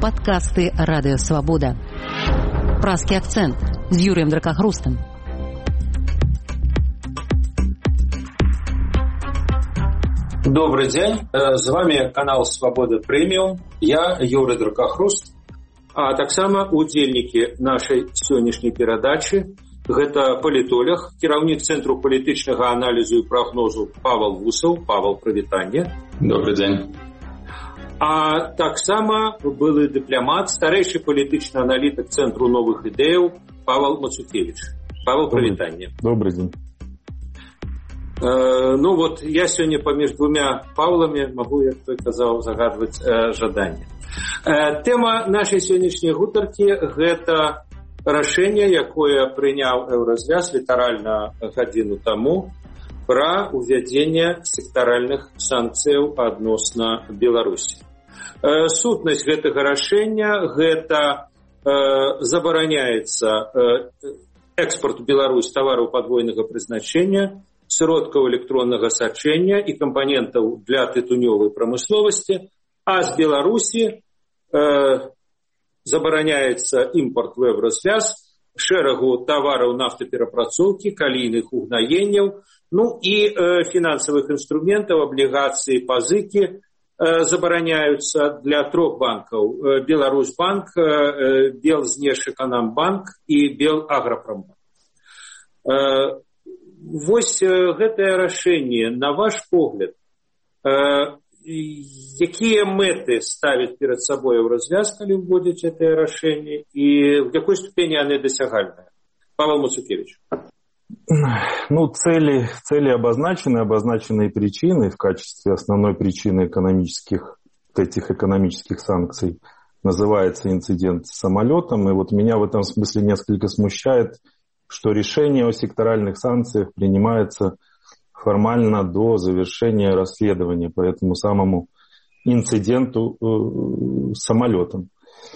падкасты Радыё Свабода. Праскі акцэнт з Юрыем Дракахрустам. Добрый день, з вами канал Свабода Прэміум, я Юрый Дракахруст, а таксама удзельнікі нашай сённяшняй перадачы гэта палітолог, кіраўнік Цэнтру палітычнага аналізу і прагнозу Павел Вусаў. Павел, прывітанне. Добрый день. А таксама былы дыпламат, старэйшы палітычны аналітык Цэнтру новых ідэяў Павел Мацукевич. Павел, прывітанне. Добрый день. Ну вот, я сегодня помеж двумя Павлами могу, як той казаў, загадваць жаданне. Тема нашай сённяшняй гутаркі – гэта рашэнне, якое прыняў Еўразвяз літаральна гадзіну таму пра ўвядзенне сектаральных санкцыяў адносна Беларусі. Сутнасць гэтага рашэння – гэта забараняецца экспорт у Беларусь тавараў падвойнага прызначэння, сродкаў электроннага сачэння і кампанентаў для тытунёвай прамысловасці, а з Беларусі забараняецца імпорт в Еўразвяз шэрагу тавараў нафтаперапрацоўкі, калійных угнаенняў, ну і фінансавых інструментаў, аблігацыі, пазыкі забараняюцца для трох банкаў: Беларусьбанк, Белзнешэканамбанк і Белаграпромбанк. Вось гэтае рашэнне, на ваш погляд, якія мэты ставіць перад сабой Еўразвяз, калі ўводзіць гэтае рашэнне, і в якой ступені яны дасягальныя? Павел Мацукевич. Ну, цели обозначены причины. В качестве основной причины этих экономических санкций называется инцидент с самолетом. И вот меня в этом смысле несколько смущает, что решение о секторальных санкциях принимается формально до завершения расследования по этому самому инциденту с самолетом.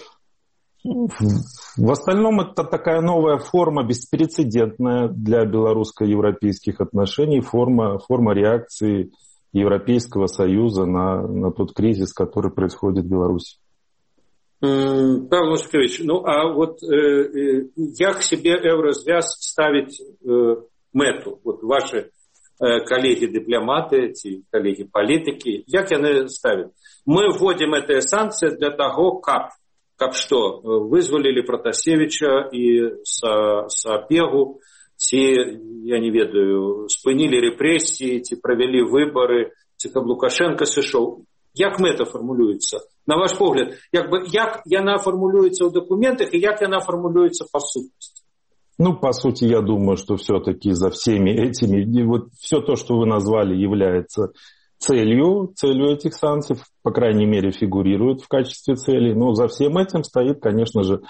В остальном это такая новая форма, беспрецедентная для белорусско-европейских отношений, форма реакции Европейского Союза на тот кризис, который происходит в Беларуси. Павел Мацукевич, ну а вот як себе Еўразвяз ставіць мэту? Вот ваши коллеги-дипломаты, коллеги политики, як яны ставят? Мы вводим эти санкции для того, как что, вызволили Протасевича и Сапегу, я не ведаю, спынили репрессии, провели выборы, каб Лукашенко сышоў. Як мэта фармулюецца? На ваш погляд, як яна фармулюецца ў документах и як яна фармулюецца по сутнасці? Ну, по сути, я думаю, что все-таки за всеми этими, вот все то, что вы назвали, является целью этих санкций, по крайней мере, фигурирует в качестве цели. Но за всем этим стоит, конечно же,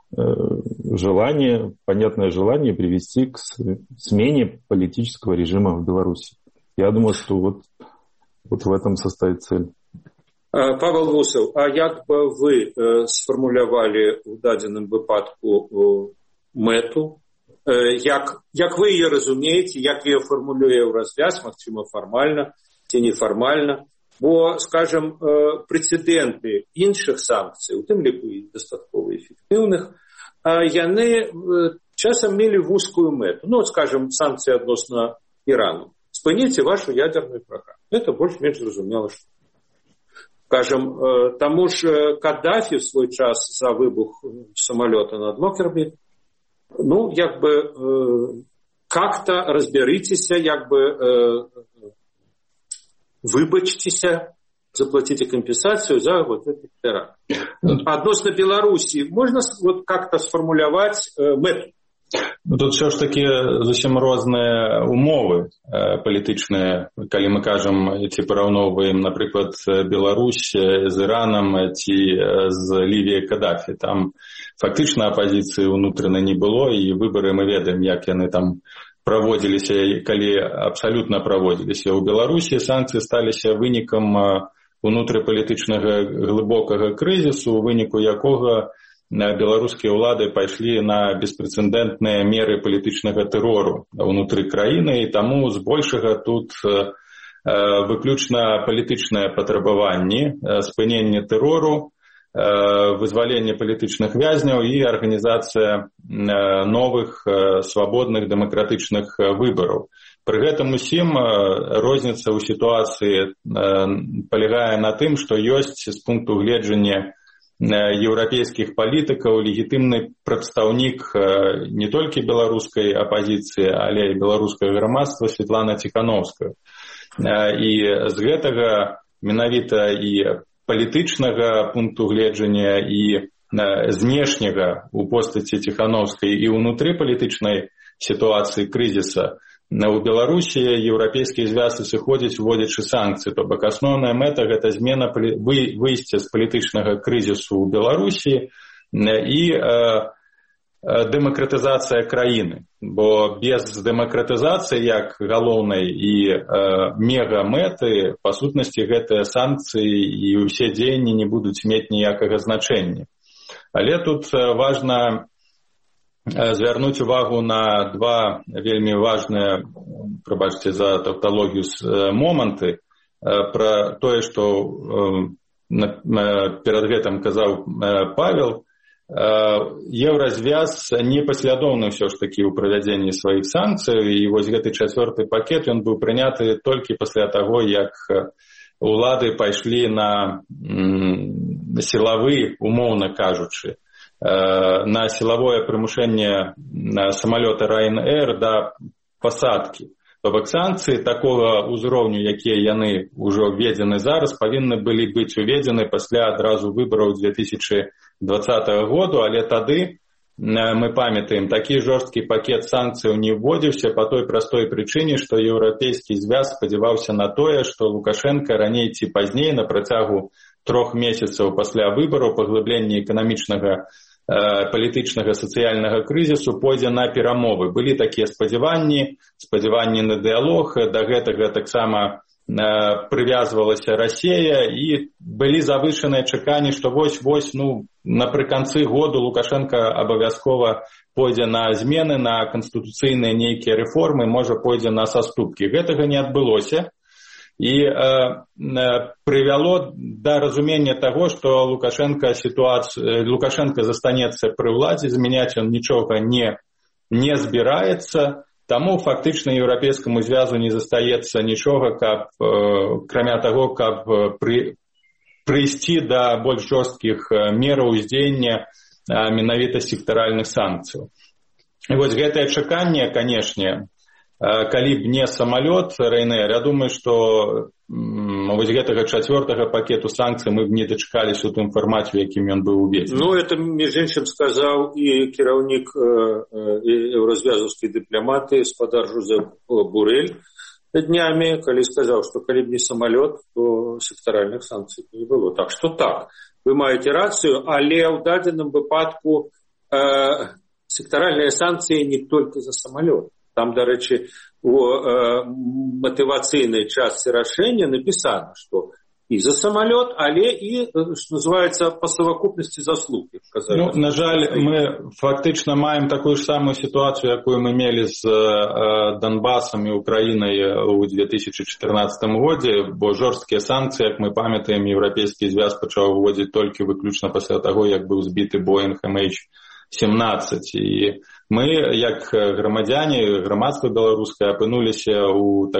понятное желание привести к смене политического режима в Беларуси. Я думаю, что вот в этом состоит цель. Павел Вусаў, а як бы вы сфармулявалі ў дадзеным выпадку мэту? Як вы ее разумеете, як ее фармулюе Еўразвяз, магчыма, фармальна ці нефармальна? Бо, скажем, прэцэдэнты іншых санкцый, у тым ліку і дастаткова эфектыўных, яны часам мелі вузкую мэту. Ну, скажем, санкцыі адносна Ірану. Спыніце вашу ядерную программу. Это больш-менш зразумела, што. Скажем, тому ж Каддафи в свой час за выбух самолета над Локерби, ну, как-то разберитесь, выбачьтеся, заплатите компенсацию за вот этот теракт. Адносно Беларуси можно вот как-то сформулировать мэту? Тут все ж таки зусім розныя умовы палітычныя, калі мы кажам, ці параўноўваем, напрыклад, Беларусь з Іранам ці з Лівіяй Каддафі. Там фактычна апазіцыі ўнутрана не было, і выбары мы ведаем, як яны там праводзіліся, калі абсалютна праводзіліся. У Беларусі санкцыі сталіся вынікам унутрыпалітычнага глыбокага крызісу, у выніку якога беларускія ўлады пайшлі на беспрэцэдэнтныя меры палітычнага тэрору ўнутры краіны, і таму збольшага тут выключна палітычныя патрабаванні, спынення тэрору, вызвалення палітычных вязняў і арганізацыя новых свабодных дэмакратычных выбараў. Пры гэтым усім розніца ў сітуацыі палягае на тым, што ёсць з пункту гледжання еўрапейскіх палітыкаў легітымны прадстаўнік не толькі беларускай апазіцыі, але і беларускага грамадства Светлана Ціхановская. І з гэтага менавіта і палітычнага пункту гледжання і знешняга у постаці Ціхановскай і ўнутры палітычнай сітуацыі крызіса у Беларусі еўрапейскія звязы сыходзяць уводзячы санкцыі, то бок асноўная мэта гэта змена выйсця з палітычнага крызісу ў Беларусі і дэмакратызацыя краіны, бо без дэмакратызацыі як галоўнай і мега-мэты па сутнасці гэтыя санкцыі і ўсе дзеянні не будуць мець ніякага значэння. Але тут важна звярнуць увагу на два вельмі важныя, прабачце за тавталогію, моманты пра тое, што перад гэтым казаў Павел. Еўразвяз непаслядоўны ўсё ж такі ў правядзенні сваіх санкцый, і вось гэты чацвёрты пакет ён быў прыняты толькі пасля таго, як улады пайшлі на сілавы, умоўна кажучы, на сілавое прымушэнне самалёта Ryanair да пасадкі. То бок санкцыі такога ўзроўню, якія яны ўжо введзены зараз, павінны былі быць уведзены пасля адразу выбараў 2020 году, але тады, мы памятаем, такі жорсткі пакет санкцыяў не вводзіўся па той простой прычыне, што еўрапейскі звяз спадзяваўся на тое, што Лукашенка раней ці пазней на працягу 3 месяцаў пасля выбараў паглыблення эканамічнага, палітычнага, сацыяльнага крызісу пойдзе на перамовы. Былі такія спадзяванні на дыялог, да гэтага таксама прывязвалася Расія, і былі завышаныя чаканні, што вось, напрыканцы году Лукашенко абавязкова пойдзе на змены, на канстытуцыйныя нейкія рэформы, можа пойдзе на саступкі. Гэтага не адбылося. І прывяло да разумення таго, што Лукашенко застанецца пры ўладзе, змяняць ён нічога не збіраецца, таму фактычна еўрапейскаму звязу не застаецца нічога, каб акрамя таго, каб прыйсці да больш жорсткіх мераў уздзеяння менавіта сектаральных санкцыяў. І вось гэтае чаканне, канешне, калі б не самалёт Ryanair, я думаю, што вось гэтага чацвёртага пакету санкцый мы б не дачакаліся ў тым фармаце, у якім ён быў уведзены. Это, між іншым, сказаў і кіраўнік еўразвязаўскай дыпламатыі спадар Жозеп Бурэль днямі, калі сказаў, што калі б не самалёт, то сектаральных санкцый не было. Так што так, вы маеце рацыю, але ў дадзеным выпадку сектаральныя санкцыі не толькі за самалёт. Там, дарэчы, у матывацыйнай частцы рашэння напісана, што і за самалёт, але і, што называецца, па савакупнасці заслуг. На жаль, мы фактычна маем такую ж самую сітуацыю, якую мы мелі з Донбасам і Украінай у 2014 годзе, бо жорсткія санкцыі, як мы памятаем, еўрапейскі звяз пачаў уводзіць толькі выключна пасля таго, як быў збіты Boeing MH17. І мы, як грамадзяне, грамадства беларускае, апынуліся ў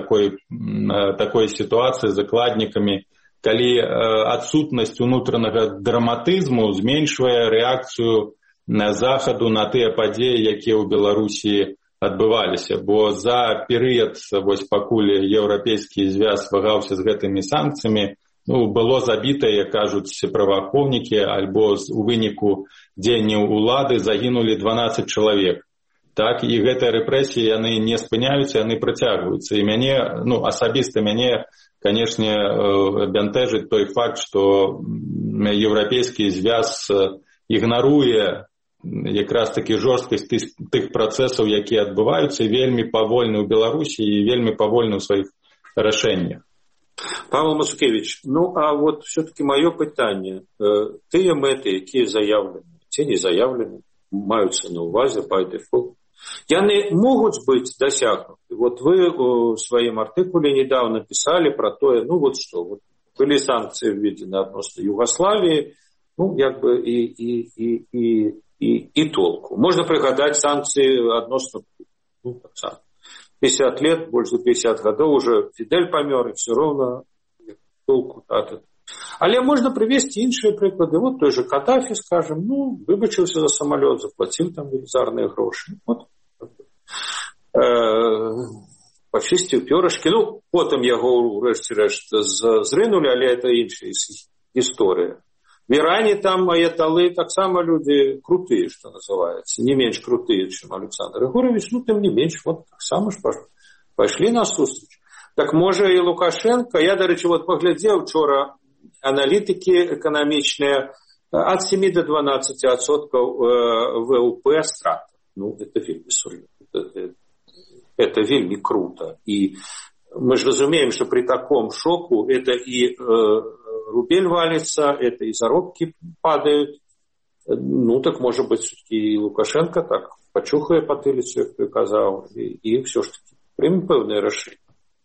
такой сітуацыі з закладнікамі, калі адсутнасць унутранага драматызму зменшвае рэакцыю захаду на тыя падзеі, якія ў Беларусі адбываліся. Бо за перыяд, вось пакуль еўрапейскі звяз вагаўся з гэтымі санкцыямі, было забіта, як кажуць праваахоўнікі, альбо у выніку дзеянняў улады загінулі 12 чалавек. Так, і гэтыя рэпрэсіі, яны не спыняюцца, яны працягваюцца. І мяне, асабіста мяне, канешне, бянтэжыць той факт, што еўрапейскі звяз ігнаруе якраз такі жорсткасць тых працэсаў, якія адбываюцца, і вельмі павольны ў Беларусі, і вельмі павольны ў сваіх рашэннях. Павел Мацукевич, а вот все-таки мое пытанне. Тыя мэты, якія заявлены, ці не заявлены, маюцца на увазе by default, яны могуць быць дасягнуты. Вот вы у сваім артыкуле недавно писали про тое, что были санкции введены адносна Югославии, як бы і толку. Можна прыгадаць санкцыі адносна 50 лет, больш за 50 гадоў уже Фідель памёр, і все роўна толку. Але можна прывесці іншыя прыклады. Вот той же Каддафі, скажем, выбачыўся за самалёт, заплаціў там велізарныя грошы. Пачысціў пёрышкі. Потым яго ўрэшце рэшт зрынулі, але это іншая гісторыя. В Иране там аяталы таксама люди крутые, что называется, не меньше крутые, чем Александр Егорович, тем не меньше, вот таксама ж пошли насустрач. Так можа и Лукашенко, я, до речі, поглядел вчора аналитики экономичные, от 7 до 12% ВВП страт. Это вельми сур'ёзна. Это вельми круто. И мы же разумеем, что при таком шоку это и рубель валится, это и заробки падают. Так может быть, все-таки и Лукашенко так почухає потилицю, як той казав, и все ж таки прийме певне рішення.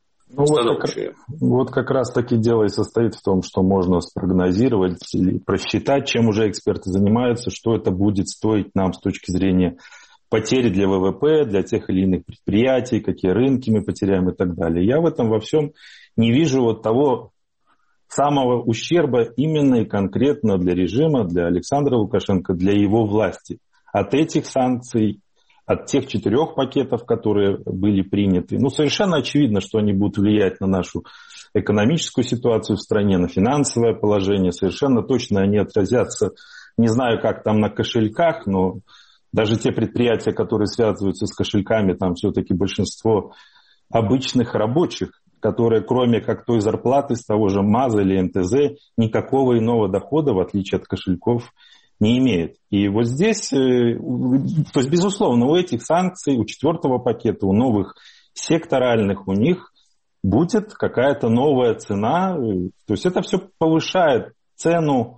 Вот как раз таки дело и состоит в том, что можно спрогнозировать или просчитать, чем уже эксперты занимаются, что это будет стоить нам с точки зрения потери для ВВП, для тех или иных предприятий, какие рынки мы потеряем и так далее. Я в этом во всем не вижу того самого ущерба именно и конкретно для режима, для Александра Лукашенко, для его власти. От этих санкций, от тех 4 пакетов, которые были приняты. Совершенно очевидно, что они будут влиять на нашу экономическую ситуацию в стране, на финансовое положение. Совершенно точно они отразятся, не знаю, как там на кошельках, но даже те предприятия, которые связываются с кошельками, там все-таки большинство обычных рабочих, которые кроме как той зарплаты с того же МАЗа или МТЗ никакого иного дохода, в отличие от кошельков, не имеет. И вот здесь, то есть, безусловно, у этих санкций, у 4 пакета, у новых секторальных, у них будет какая-то новая цена. То есть это все повышает цену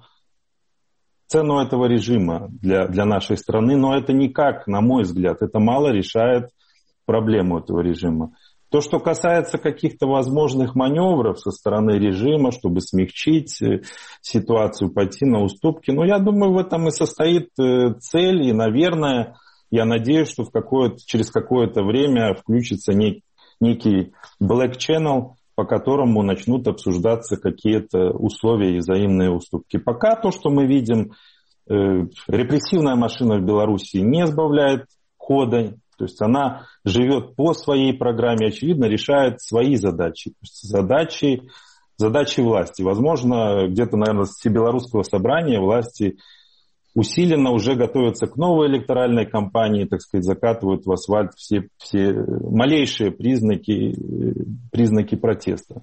этого режима для нашей страны, но это никак, на мой взгляд, это мало решает проблему этого режима. То, что касается каких-то возможных маневров со стороны режима, чтобы смягчить ситуацию, пойти на уступки, я думаю, в этом и состоит цель. И, наверное, я надеюсь, что через какое-то время включится некий black channel, по которому начнут обсуждаться какие-то условия и взаимные уступки. Пока то, что мы видим, репрессивная машина в Беларуси не сбавляет хода. То есть она живет по своей программе, очевидно, решает свои задачи. Задачи власти. Возможно, где-то, наверное, с Всебелорусского собрания власти усиленно уже готовятся к новой электоральной кампании, так сказать, закатывают в асфальт все малейшие признаки протеста.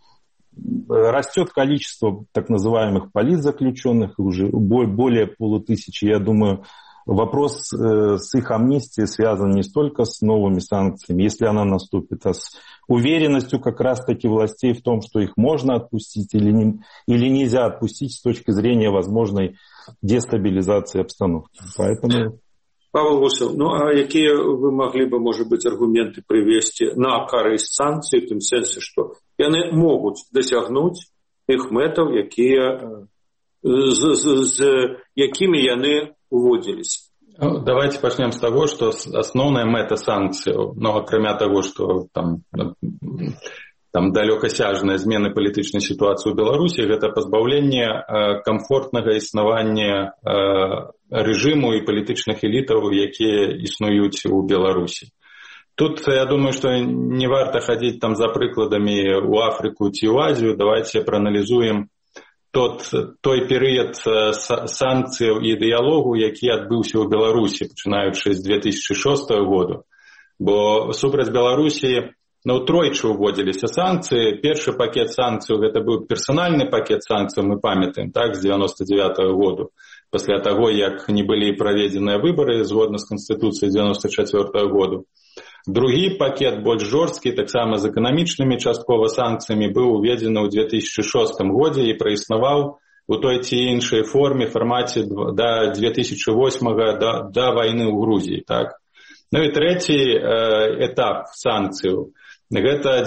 Растет количество так называемых политзаключенных, уже более 500. Я думаю, вопрос с их амнистией связан не столько с новыми санкциями, если она наступит, а с уверенностью как раз-таки властей в том, что их можно отпустить или нельзя отпустить с точки зрения возможной дестабилизации обстановки. Поэтому... Павел Гусев, а какие вы могли бы, может быть, аргументы привести на користь санкций, в том сенсе, что они могут досягнуть их метов, якими они уводились? Давайте начнем с того, что основная мета санкций, кроме того, что там далекосяжная змена палітычнай ситуации в Беларуси, это позбавление комфортного існавання режиму и палітычных элитов, якія існуюць у Беларуси. Тут, я думаю, что не варто ходить там за прикладами у Африку ці у Азию. Давайте проанализуем той перыяд санкцыяў і дыялогу, які адбыўся ў Беларусі, пачынаючы з 2006 года. Бо супраць Беларусі тройчы ўводзіліся санкцыі. Першы пакет санкцыяў гэта быў персанальны пакет санкцыяў, мы памятаем, так, з 99 года, пасля таго, як не былі праведзеныя выбары згодна з Канстытуцыяй 94 года. Другі пакет, больш жорсткі, таксама з эканамічнымі часткова санкцыямі, быў уведзены ў 2006 годзе і праіснаваў у той ці іншай форме, фармаце да 2008 да вайны ў Грузіі. Так? І трэці этап санкцыяў Гэта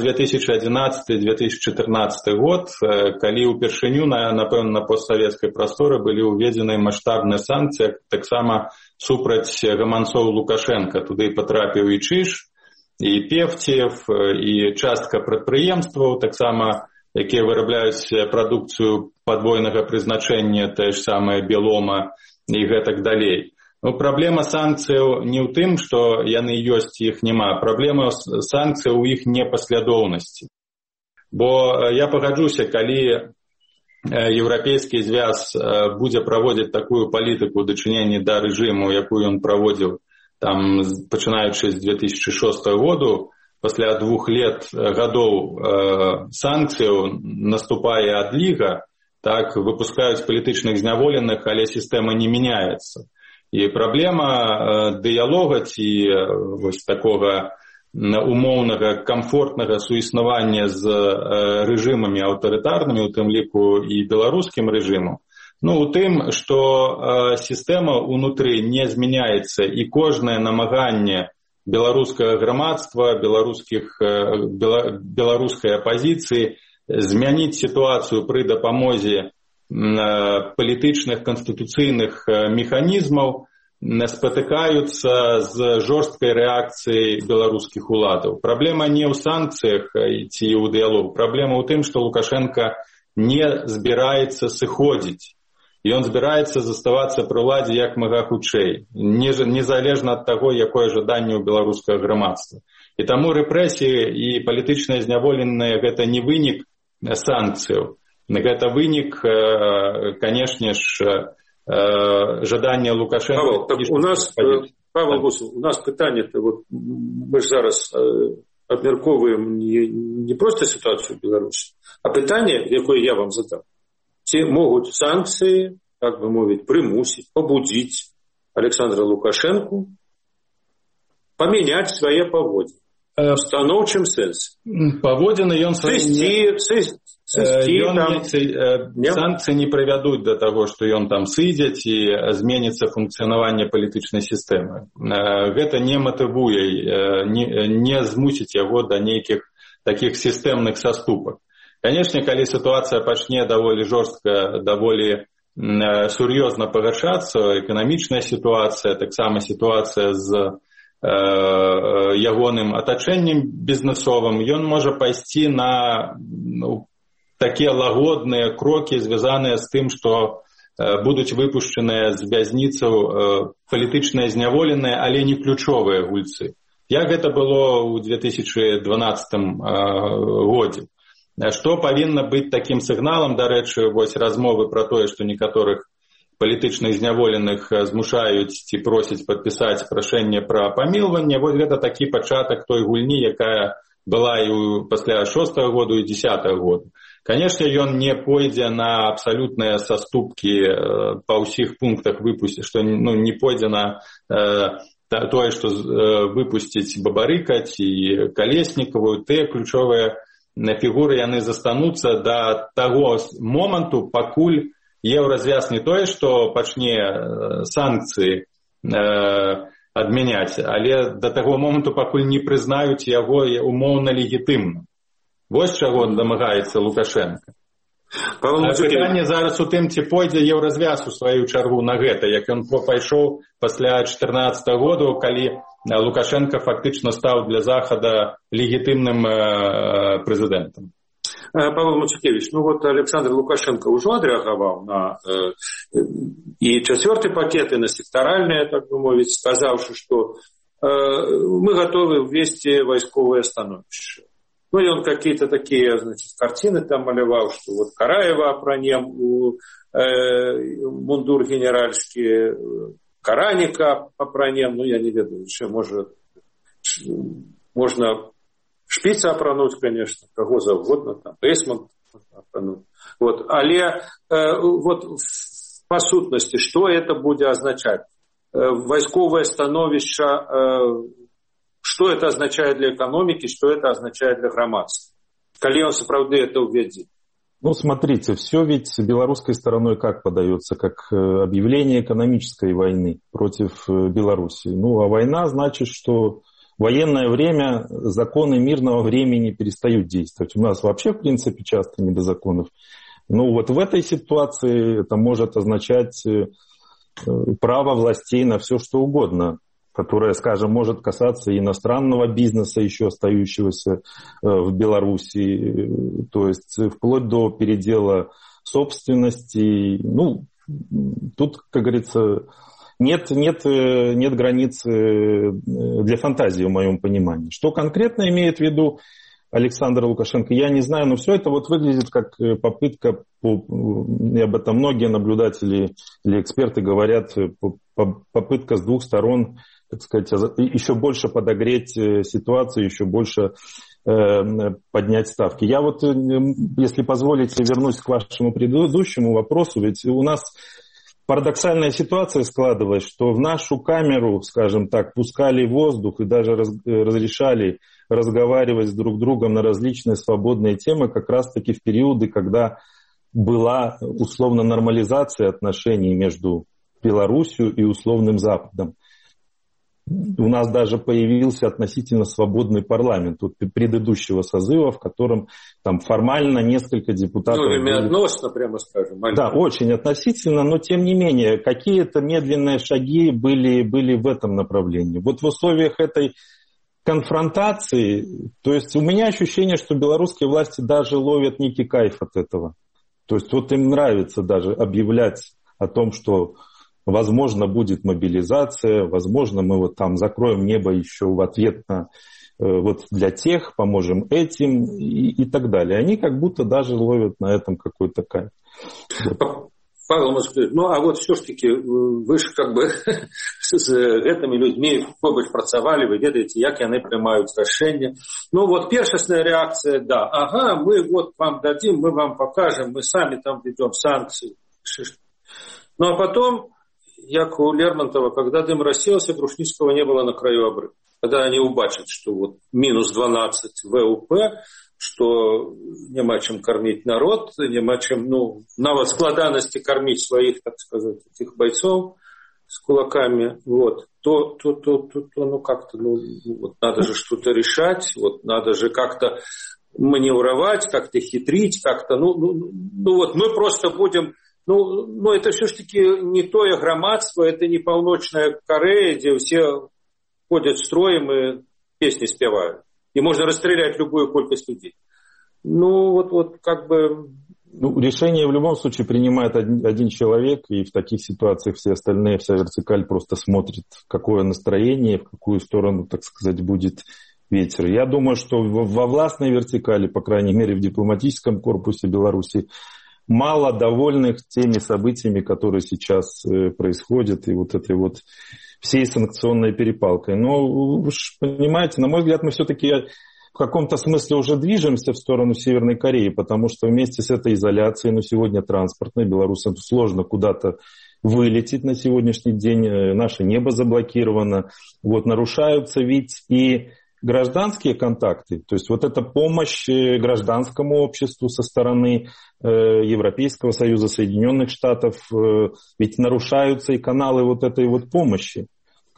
2011-2014 год, калі ўпершыню, напэўна, на постсавецкай прасторы былі ўведзены маштабныя санкцыі, таксама супраць гаманцоў Лукашенка. Туды патрапіў і Чыж, і Певцеев, і частка прадпрыемстваў, таксама, якія вырабляюць прадукцыю падвойнага прызначэння, тое ж самае Белома і гэтак далей. Праблема санкцыяў не ў тым, што яны ёсць, іх няма. Праблема санкцыяў у іх непаслядоўнасці. Бо я пагаджуся, калі Еўрапейскі звяз будзе праводзіць такую палітыку ў дачыненні да рэжыму, якую ён праводзіў там, пачынаючы з 2006 году, пасля 2 гадоў санкцыяў наступае адліга, так, выпускаюць палітычных зняволеных, але сістэма не мяняецца. І праблема дыялога ці вось такога умоўнага камфортнага суіснавання з рэжымамі аўтарытарнымі, у тым ліку і беларускім рэжымам, у тым, што сістэма ўнутры не змяняецца і кожнае намаганне беларускага грамадства, беларускай апазіцыі змяніць сітуацыю пры дапамозе палітычных канстытуцыйных механізмаў спатыкаюцца з жорсткай рэакцыяй беларускіх уладаў. Праблема не ў санкцыях ці ў дыялогу. Праблема ў тым, што Лукашенко не збіраецца сыходзіць. Ён збіраецца заставацца пры ўладзе як мага хутчэй, незалежна ад таго, якое жаданне ў беларускага грамадства. І таму рэпрэсіі і палітычныя зняволеныя гэта не вынік санкцыяў. Гэта вынік, канешне ж, жадання Лукашенко. Павел Гусев, у нас пытанне-то, мы ж зараз абмяркоўваем не проста сітуацыю ў Беларусі, а пытанне, якое я вам задам. Ці могуць санкцыі, так бы мовіць, прымусіць, пабудзіць Александра Лукашенку памяняць свае паводзіны в станоўчым сэнсе. Паводзіны ён санкцыі не прывядуць да таго, што ён там сыдзе і зменіцца функцыянаванне палітычнай сістэмы. Гэта не матывуе, не змусіць яго да нейкіх такіх сістэмных саступак. Канешне, калі сітуацыя пачне даволі жорстка, даволі сур'ёзна пагаршацца, эканамічная сітуацыя, таксама сітуацыя з ягоным атачэннем бізнесовым, ён можа пайсці на такія лагодныя крокі, звязаныя з тым, што будуць выпушчаныя з вязніцаў палітычныя зняволеныя, але не ключовыя гульцы. Як гэта было ў 2012 годзе. Што павінна быць такім сігналам, дарэчы, вось размовы пра тое, што некаторых палітычных зняволеных змушаюць ці просяць падпісаць прашэнне пра памілванне, вось гэта такі пачатак той гульні, якая была і пасля 6-го году і 10-го году. Канешне, ён не пойдзе на абсалютныя саступкі па ўсіх пунктах выпусці, што не пойдзе на тое, што выпусціць Бабарыка ці Калеснікаву, тыя ключовыя фігуры яны застануцца да таго моманту, пакуль Еўразвяз не тое, што пачне санкцыі адмяняць, але да таго моманту, пакуль не прызнаюць яго умоўна легітымна. Вось чаго дамагаецца Лукашенко. Пытанне зараз у тым, ці пойдзе Еўразвяз у сваю чаргу на гэта, як ён пайшоў пасля 2014 году, калі Лукашенко фактычна стаў для Захада легітымным прэзідэнтам. Павел Мацукевич, Александр Лукашенко уже отреагировал на и 4-й пакет, и на секторальные, так бы мовить, сказавши, что мы готовы ввести войсковое становище. И он какие-то такие, картины там малявал, что вот Караева опранем, мундур генеральский, Караника опранем, я не ведаю, еще можно Шпіца апрануць, конечно, каго заўгодна, там, Эйсман апрануць. Але па сутнасці, што это будзе азначаць? Вайсковае становішча, што это означает для экономики, что это означает для грамадства? Калі он сапраўды это уведзе? Смотрите, все ведь белорусской стороной как подается? Как объявление экономической войны против Беларуси. А война значит, что В военное время законы мирного времени перестают действовать. У нас вообще, в принципе, часто не до законов. Но вот в этой ситуации это может означать право властей на все, что угодно, которое, скажем, может касаться иностранного бизнеса, еще остающегося в Беларуси, то есть вплоть до передела собственности. Ну, тут, как говорится, нет границ для фантазии, в моем понимании. Что конкретно имеет в виду Александр Лукашенко, я не знаю, но все это вот выглядит как попытка, и об этом многие наблюдатели или эксперты говорят, попытка с двух сторон, так сказать, еще больше подогреть ситуацию, еще больше поднять ставки. Я вот, если позволите, вернусь к вашему предыдущему вопросу, ведь у нас парадоксальная ситуация складывалась, что в нашу камеру, скажем так, пускали воздух и даже разрешали разговаривать с друг другом на различные свободные темы как раз-таки в периоды, когда была условно нормализация отношений между Беларусью и условным Западом. У нас даже появился относительно свободный парламент от предыдущего созыва, в котором там формально несколько депутатов... Ну, имеотносно, прямо скажем. Да, очень относительно, но тем не менее, какие-то медленные шаги были в этом направлении. Вот в условиях этой конфронтации, то есть у меня ощущение, что белорусские власти даже ловят некий кайф от этого. То есть вот им нравится даже объявлять о том, что возможно будет мобилизация, возможно мы вот там закроем небо еще в ответ на вот для тех, поможем этим и так далее. Они как будто даже ловят на этом какой-то кайф. Вот. Павел Москвич, ну а вот все-таки вы же как бы с этими людьми побач працавали, вы ведаете, як яны приймають рішення. Ну вот першасная реакция, да, ага, мы вот вам дадим, мы вам покажем, мы сами там ведем санкции. Ну а потом, як у Лермонтова, когда дым рассеялся, Грушницкого не было на краю обрыва. Когда они убачат, что вот минус 12 ВУП, что нема чым кормить народ, нема чым, ну, нават складанности кормить своих, так сказать, этих бойцов с кулаками, вот, то ну, как-то, ну, вот, надо же что-то решать, вот, надо же как-то маневровать, как-то хитрить, как-то, ну, вот, мы просто будем, ну, это все-таки не тое громадство, это не полночная Корея, где все ходят строем и песни спевают. И можно расстрелять любую колькость людей. Ну, вот как бы... Ну, решение в любом случае принимает один человек, и в таких ситуациях все остальные, вся вертикаль просто смотрит, какое настроение, в какую сторону, так сказать, будет ветер. Я думаю, что во властной вертикали, по крайней мере, в дипломатическом корпусе Беларуси, мало довольных теми событиями, которые сейчас происходят, и вот этой вот всей санкционной перепалкой. Но, вы же понимаете, на мой взгляд, мы все-таки в каком-то смысле уже движемся в сторону Северной Кореи, потому что вместе с этой изоляцией, ну, сегодня транспортной, белорусам сложно куда-то вылететь на сегодняшний день, наше небо заблокировано, вот, нарушаются ведь и гражданские контакты, то есть вот эта помощь гражданскому обществу со стороны Европейского Союза, Соединенных Штатов, ведь нарушаются и каналы вот этой вот помощи.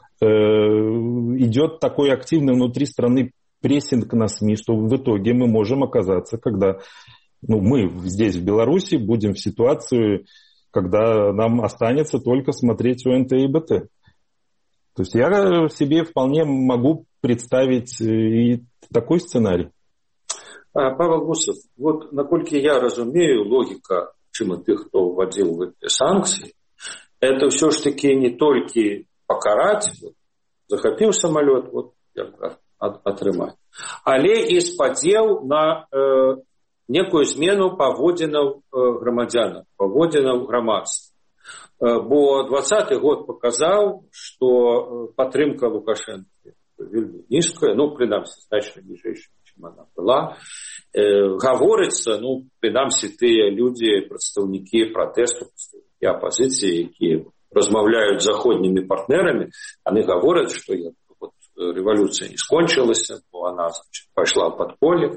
Идет такой активный внутри страны прессинг на СМИ, что в итоге мы можем оказаться, когда мы здесь в Беларуси будем в ситуации, когда нам останется только смотреть ОНТ и БТ. То есть я себе вполне могу представить и такой сценарий. Павел Гусев, вот наколькі я разумею, логика, чым и тых, хто вводил эти санкции, это все ж таки не только покарать, вот, захопил самолет, вот, атрымать, але и спадзел на некую змену паводзінаў грамадзянаў, паводзінаў грамадства. Бо 2020 год показал, что падтрымка Лукашенко вельмі низкая, ну, прынамсі, значна ніжэйшая, чым она была. Гаворыцца, ну, прынамсі, тыя людзі, прадстаўнікі пратэсту, прадстаўнікі апазіцыі, якія размаўляюць з заходнімі партнерамі, яны гавораць, што вот, рэвалюцыя не скончылася, бо она, значит, пайшла ў падполле.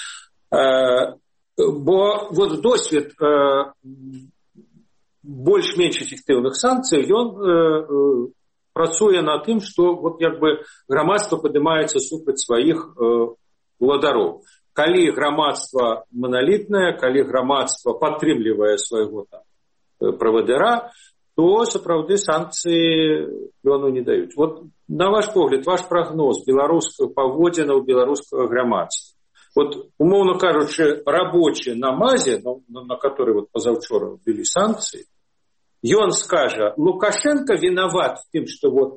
Бо вот досвед больш-менш эфектыўных санкцый, ён працуе на тым, што вот як бы грамадства падымаецца супраць сваіх уладароў. Калі грамадства маналітнае, калі грамадства падтрымлівае свайго там правадыра, то сапраўды санкцыі плёну не даюць. Вот на ваш погляд, ваш прагноз беларускага паводзінаў беларускага грамадства. Вот, умоўна кажучы, рабочы на МАЗе, на который вот позавчора ввели санкцыі, ён скажа, Лукашенко виноват тем, что вот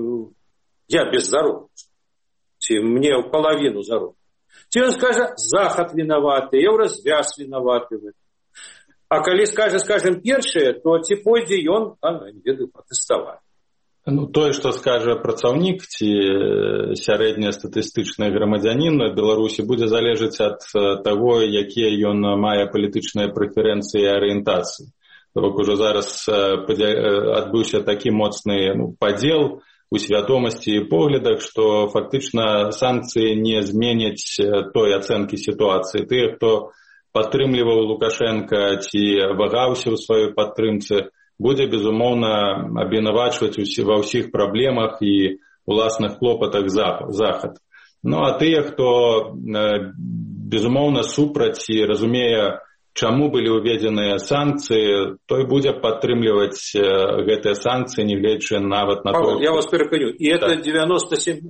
я без заробку, ці мне половину заробку. Ці ён скажа, Захад виноваты, Еўразвяз виноваты. А калі скажа, скажем, першае, то ці пойдзе ён, не ведаю, пратэставаць. Ну, тое, што скажа працаўнік ці сярэднестатыстычны грамадзянін Беларусі, будзе залежаць ад таго, якія ён мае палітычныя прэферэнцыі і арыентацыі. Бок ужо зараз адбыўся такі моцны падзел у свядомасці і поглядах, што фактычна санкцыі не зменяць той ацэнкі сітуацыі. Тыя, хто падтрымліваў Лукашенка ці вагаўся ў сваёй падтрымцы, будзе, безумоўна, абвінавачваць ва ўсіх праблемах і уласных клопатах Захад. Ну, а тыя, хто, безумоўна, супраць і разумее, чаму былі ўведзеныя санкцыі, той будзе падтрымліваць гэтыя санкцыі, нягледзячы нават на то... Я вас перапыню. І это 97%?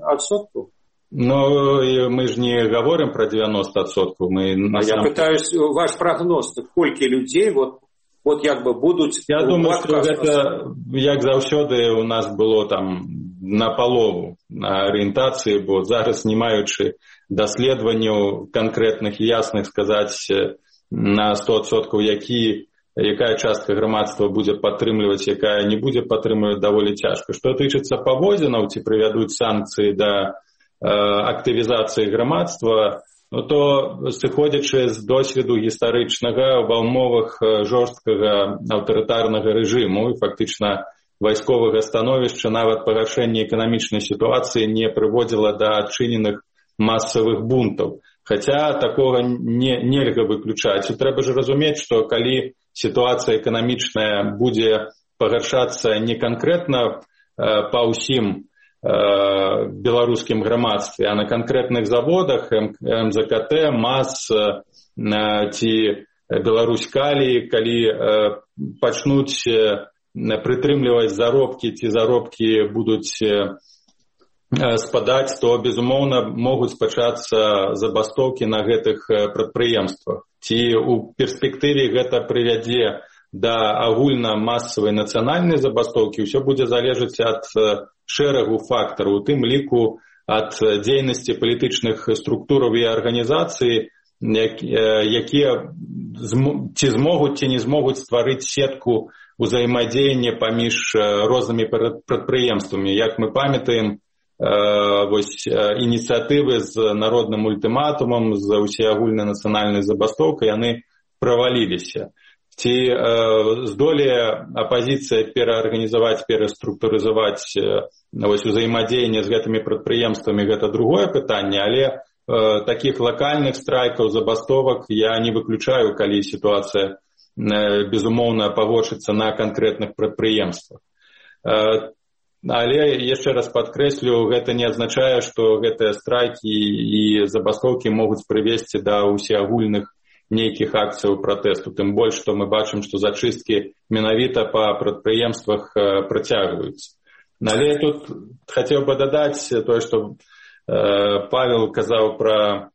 Ну, мы ж не говорим про 90%. Я пытаюсь, ваш прогноз, колькі людей вот як бы будуць... Я думаю, што гэта, як заўсёды, у нас было там напалову на арыентацыі, бо зараз, не маючы даследаванняў канкрэтных і ясных сказаць на 100%, якая частка грамадства будзе падтрымліваць, якая не будзе падтрымліваць, даволі цяжка. Што тычыцца паводзінаў, ці прывядуць санкцыі да актывізацыі грамадства, то, сыходзячы з досведу гістарычнага ва ўмовах жорсткага аўтарытарнага рэжыму і фактычна вайсковага становішча, нават пагаршэнне эканамічнай сітуацыі не прыводзіла да адчыненых масавых бунтаў. Хаця такога нельга выключаць. І трэба ж разумець, што калі сітуацыя эканамічная будзе пагаршацца не канкрэтна па ўсім беларускім грамадстве, а на канкрэтных заводах МЗКТ, МАЗ ці Беларусь-Калі, калі пачнуць прытрымліваць заробкі, ці заробкі будуць спадаць, то, безумоўна, могуць пачацца забастоўкі на гэтых прадпрыемствах. Ці ў перспектыве гэта прывядзе да агульна-масавай нацыянальнай забастоўкі, ўсё будзе залежаць ад шэрагу фактараў, у тым ліку ад дзейнасці палітычных структураў і арганізацый, якія ці змогуць, ці не змогуць стварыць сетку ўзаемадзеяння паміж рознымі прадпрыемствамі. Як мы памятаем, вось ініцыятывы з народным ультыматумам, з усеагульнай нацыянальнай забастоўкай, яны праваліліся. Ці здолее апазіцыя пераарганізаваць, пераструктурызаваць узаемадзеянне з гэтымі прадпрыемствамі, гэта другое пытанне, але такіх лакальных страйкаў, забастовак я не выключаю, калі сітуацыя, безумоўна, пагоршыцца на канкрэтных прадпрыемствах. Але, яшчэ раз падкрэслю, гэта не азначае, што гэтыя страйкі і забастоўкі могуць прывесці да ўсеагульных нейкіх акцыяў пратэсту. Тым больш, што мы бачым, што зачысткі менавіта па прадпрыемствах працягваюцца. Але тут хацеў бы дадаць тое, што Павел казаў пра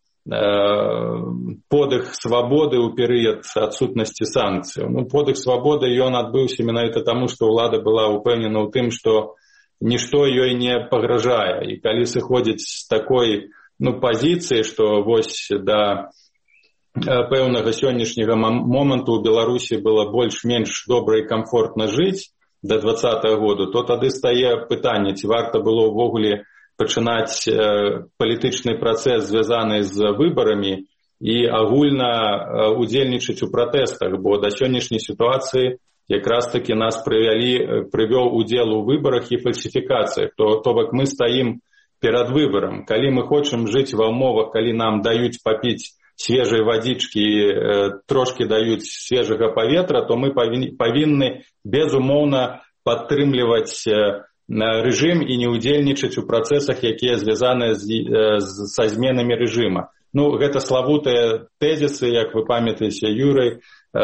подых свабоды ў перыяд адсутнасці санкцыяў. Подых свабоды ён адбыўся менавіта таму, што ўлада была ўпэўнена ў тым, што нішто ёй не пагражае. І калі сыходзіць з такой пазіцыі, што вось да пэўнага сённяшняга моманту ў Беларусі было больш-менш добра і камфортна жыць да 2020 году, то тады стае пытанне, ці варта было ўвогуле пачынаць палітычны працэс, звязаны з выбарамі, і агульна удзельнічаць у пратэстах, бо да сённяшняй сітуацыі якраз-такі нас прывёў удзел у выбарах і фальсіфікацыях. То бок мы стаім перад выбарам. Калі мы хочам жыць ва ўмовах, калі нам даюць папіць свежай вадзічкі, трошкі даюць свежага паветра, то мы павінны, безумоўна, падтрымліваць рэжым і не ўдзельнічаць у працэсах, якія звязаныя са зменамі рэжыма. Ну, гэта славутыя тэзісы, як вы памятаеце, Юрый,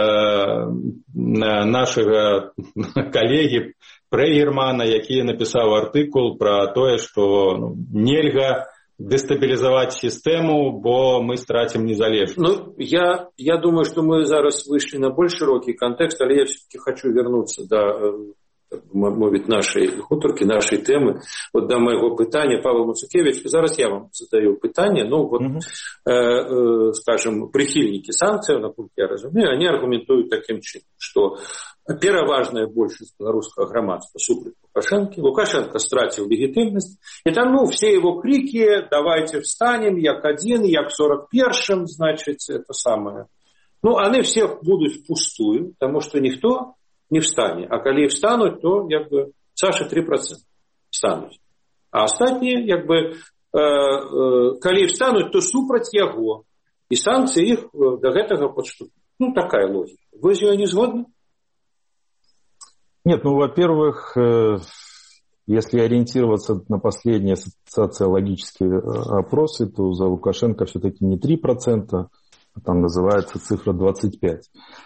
нашага калегі Прэгермана, які напісаў артыкул пра тое, што нельга дестабілізаваць сістэму, бо мы страцім незалежнасць. Ну, я думаю, што мы зараз выйшлі на больш шырокі кантэкст, але я все-таки хочу вернуцца да мовіць нашай гутаркі, нашай тэмы, вот да майго пытання. Павел Мацукевич, зараз я вам задаю пытанне, ну вот, скажем, прихильники санкций, насколько я разумею, они аргументуют таким чином, что пераважная большасць беларускага грамадства супраць Лукашэнкі. Лукашенко стратил легитимность, и там, ну, все его крики, давайте встанем, як один, як 41-м, значит, это самое. Ну, они все будут впустую, потому что никто не встане. А коли встанут, то, як бы, Саша 3% встанут. А остальные, як бы, коли встанут, то супраць яго. И санкции их до гэтага подштуют. Ну, такая логика. Вы с ней не згодны? Нет, ну, во-первых, если ориентироваться на последние социологические опросы, то за Лукашенко все-таки не 3%, а там называется цифра 25%.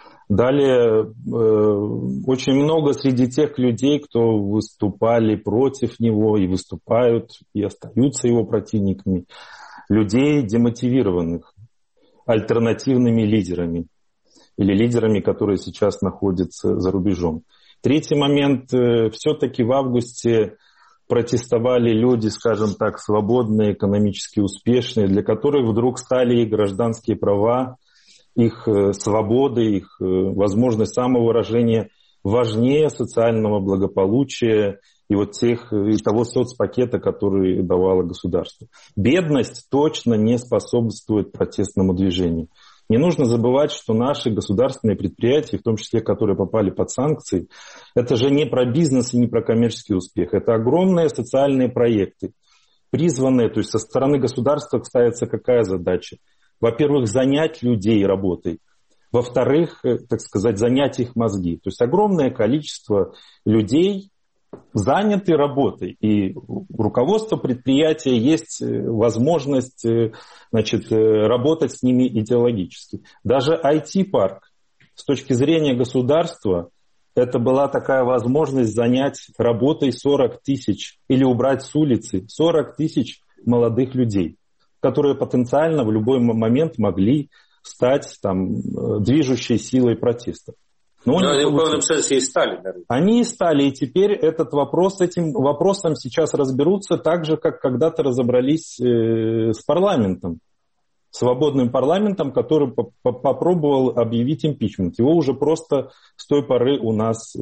Далее, очень много среди тех людей, кто выступали против него и выступают, и остаются его противниками, людей демотивированных альтернативными лидерами или лидерами, которые сейчас находятся за рубежом. Третий момент. Все-таки в августе протестовали люди, скажем так, свободные, экономически успешные, для которых вдруг стали их гражданские права, их свободы, их возможность самовыражения важнее социального благополучия и вот того соцпакета, который давало государство. Бедность точно не способствует протестному движению. Не нужно забывать, что наши государственные предприятия, в том числе, которые попали под санкции, это же не про бизнес и не про коммерческий успех. Это огромные социальные проекты, призванные, то есть со стороны государства ставится какая задача? Во-первых, занять людей работой. Во-вторых, так сказать, занять их мозги. То есть огромное количество людей заняты работой. И у руководства предприятия есть возможность, значит, работать с ними идеологически. Даже IT-парк с точки зрения государства это была такая возможность занять работой 40 тысяч или убрать с улицы 40 тысяч молодых людей, которые потенциально в любой момент могли стать там движущей силой протеста. Но они в полном смысле и стали. Наверное. Они и стали, и теперь этот вопрос, с этим вопросом сейчас разберутся так же, как когда-то разобрались с парламентом, свободным парламентом, который попробовал объявить импичмент. Его уже просто с той поры у нас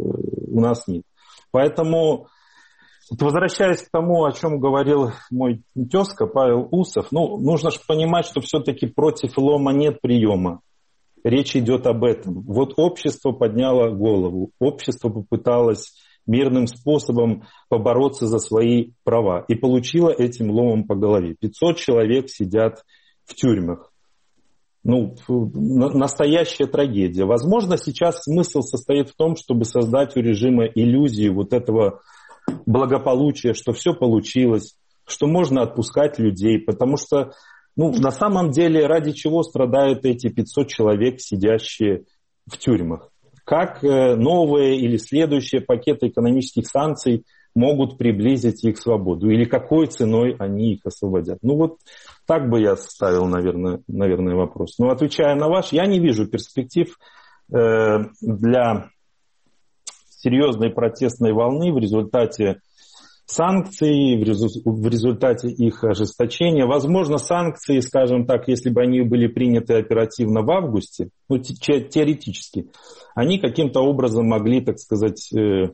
нет. Поэтому, возвращаясь к тому, о чем говорил мой тезка Павел Усов, нужно же понимать, что все-таки против лома нет приема. Речь идет об этом. Вот общество подняло голову, общество попыталось мирным способом побороться за свои права и получило этим ломом по голове. 500 человек сидят в тюрьмах. Настоящая трагедия. Возможно, сейчас смысл состоит в том, чтобы создать у режима иллюзию вот этого благополучия, что все получилось, что можно отпускать людей, потому что на самом деле ради чего страдают эти 500 человек, сидящие в тюрьмах? Как новые или следующие пакеты экономических санкций могут приблизить их свободу? Или какой ценой они их освободят? Так бы я ставил, наверное, вопрос. Но отвечая на ваш, я не вижу перспектив для серьезной протестной волны в результате санкций, в результате их ожесточения. Возможно, санкции, скажем так, если бы они были приняты оперативно в августе, теоретически, они каким-то образом могли, так сказать,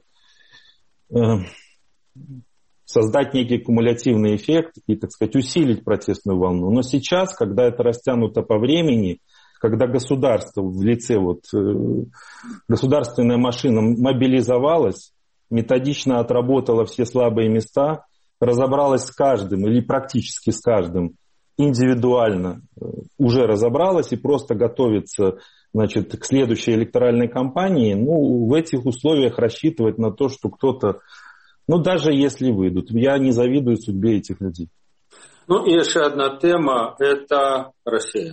создать некий кумулятивный эффект и, так сказать, усилить протестную волну. Но сейчас, когда это растянуто по времени, когда государство в лице государственная машина мобилизовалась, методично отработала все слабые места, разобралась с каждым или практически с каждым индивидуально, уже разобралась и просто готовится, значит, к следующей электоральной кампании, в этих условиях рассчитывать на то, что кто-то Ну, даже если выйдут. Я не завидую судьбе этих людей. Ну, и еще одна тема – это Россия.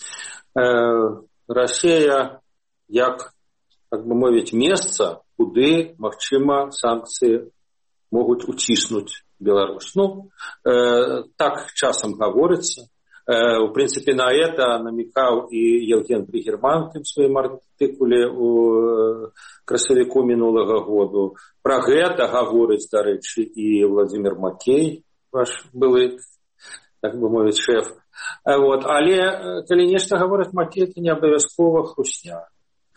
Россия, как бы мовить, место, куды, магчыма, санкции могут утиснуть Беларусь. Ну, так часом говорится. В принципе, на это намекал и Евген Пригерман в своем артикуле у красавіку минулого года. Про это говорит, до речи, и Владимир Макей, ваш былый, так бы мовить, шеф. Вот. Але, коли нечто говорит Макей, это не обовязково хрустня.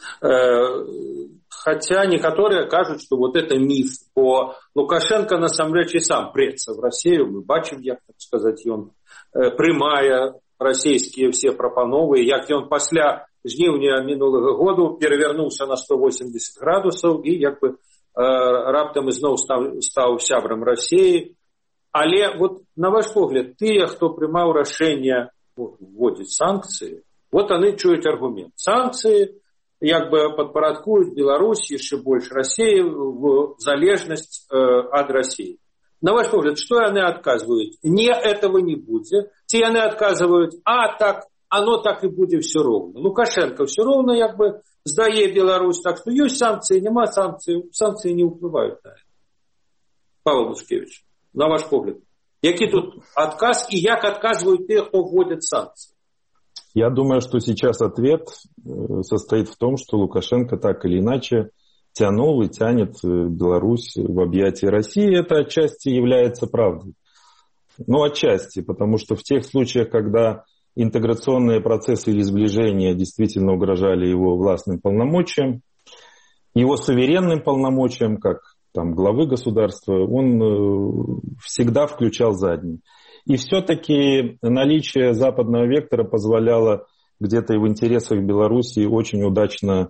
Хотя некоторые кажут, что вот это миф, бо Лукашенко насамрэч и сам преться в Россию, мы бачим, як так сказать, он прымае расійскія все прапановы, як ён пасля жніўня мінулага году перавярнуўся на 180 градусаў і як бы раптам ізноў стаў сябрам России. Але вот на ваш погляд, тыя, хто прымаў рашэнне вводзіць санкцыі, вот они чуюць аргумент. Санкцыі як бы падпарадкуюць Беларусь яшчэ больш России в залежнасць ад России. На ваш погляд, что они отказывают? Не, этого не будет. Те они отказывают, так, оно так и будет все ровно. Лукашенко все ровно как бы сдает Беларусь, так что есть санкции, нема санкции не уплывают на это. Павел Бушкевич, на ваш погляд, який тут отказ и як отказывают те, кто вводит санкции? Я думаю, что сейчас ответ состоит в том, что Лукашенко так или иначе тянул и тянет Беларусь в объятия России. Это отчасти является правдой. Ну, отчасти, потому что в тех случаях, когда интеграционные процессы или сближения действительно угрожали его властным полномочиям, его суверенным полномочиям, как там главы государства, он всегда включал задний. И все-таки наличие западного вектора позволяло где-то и в интересах Белоруссии очень удачно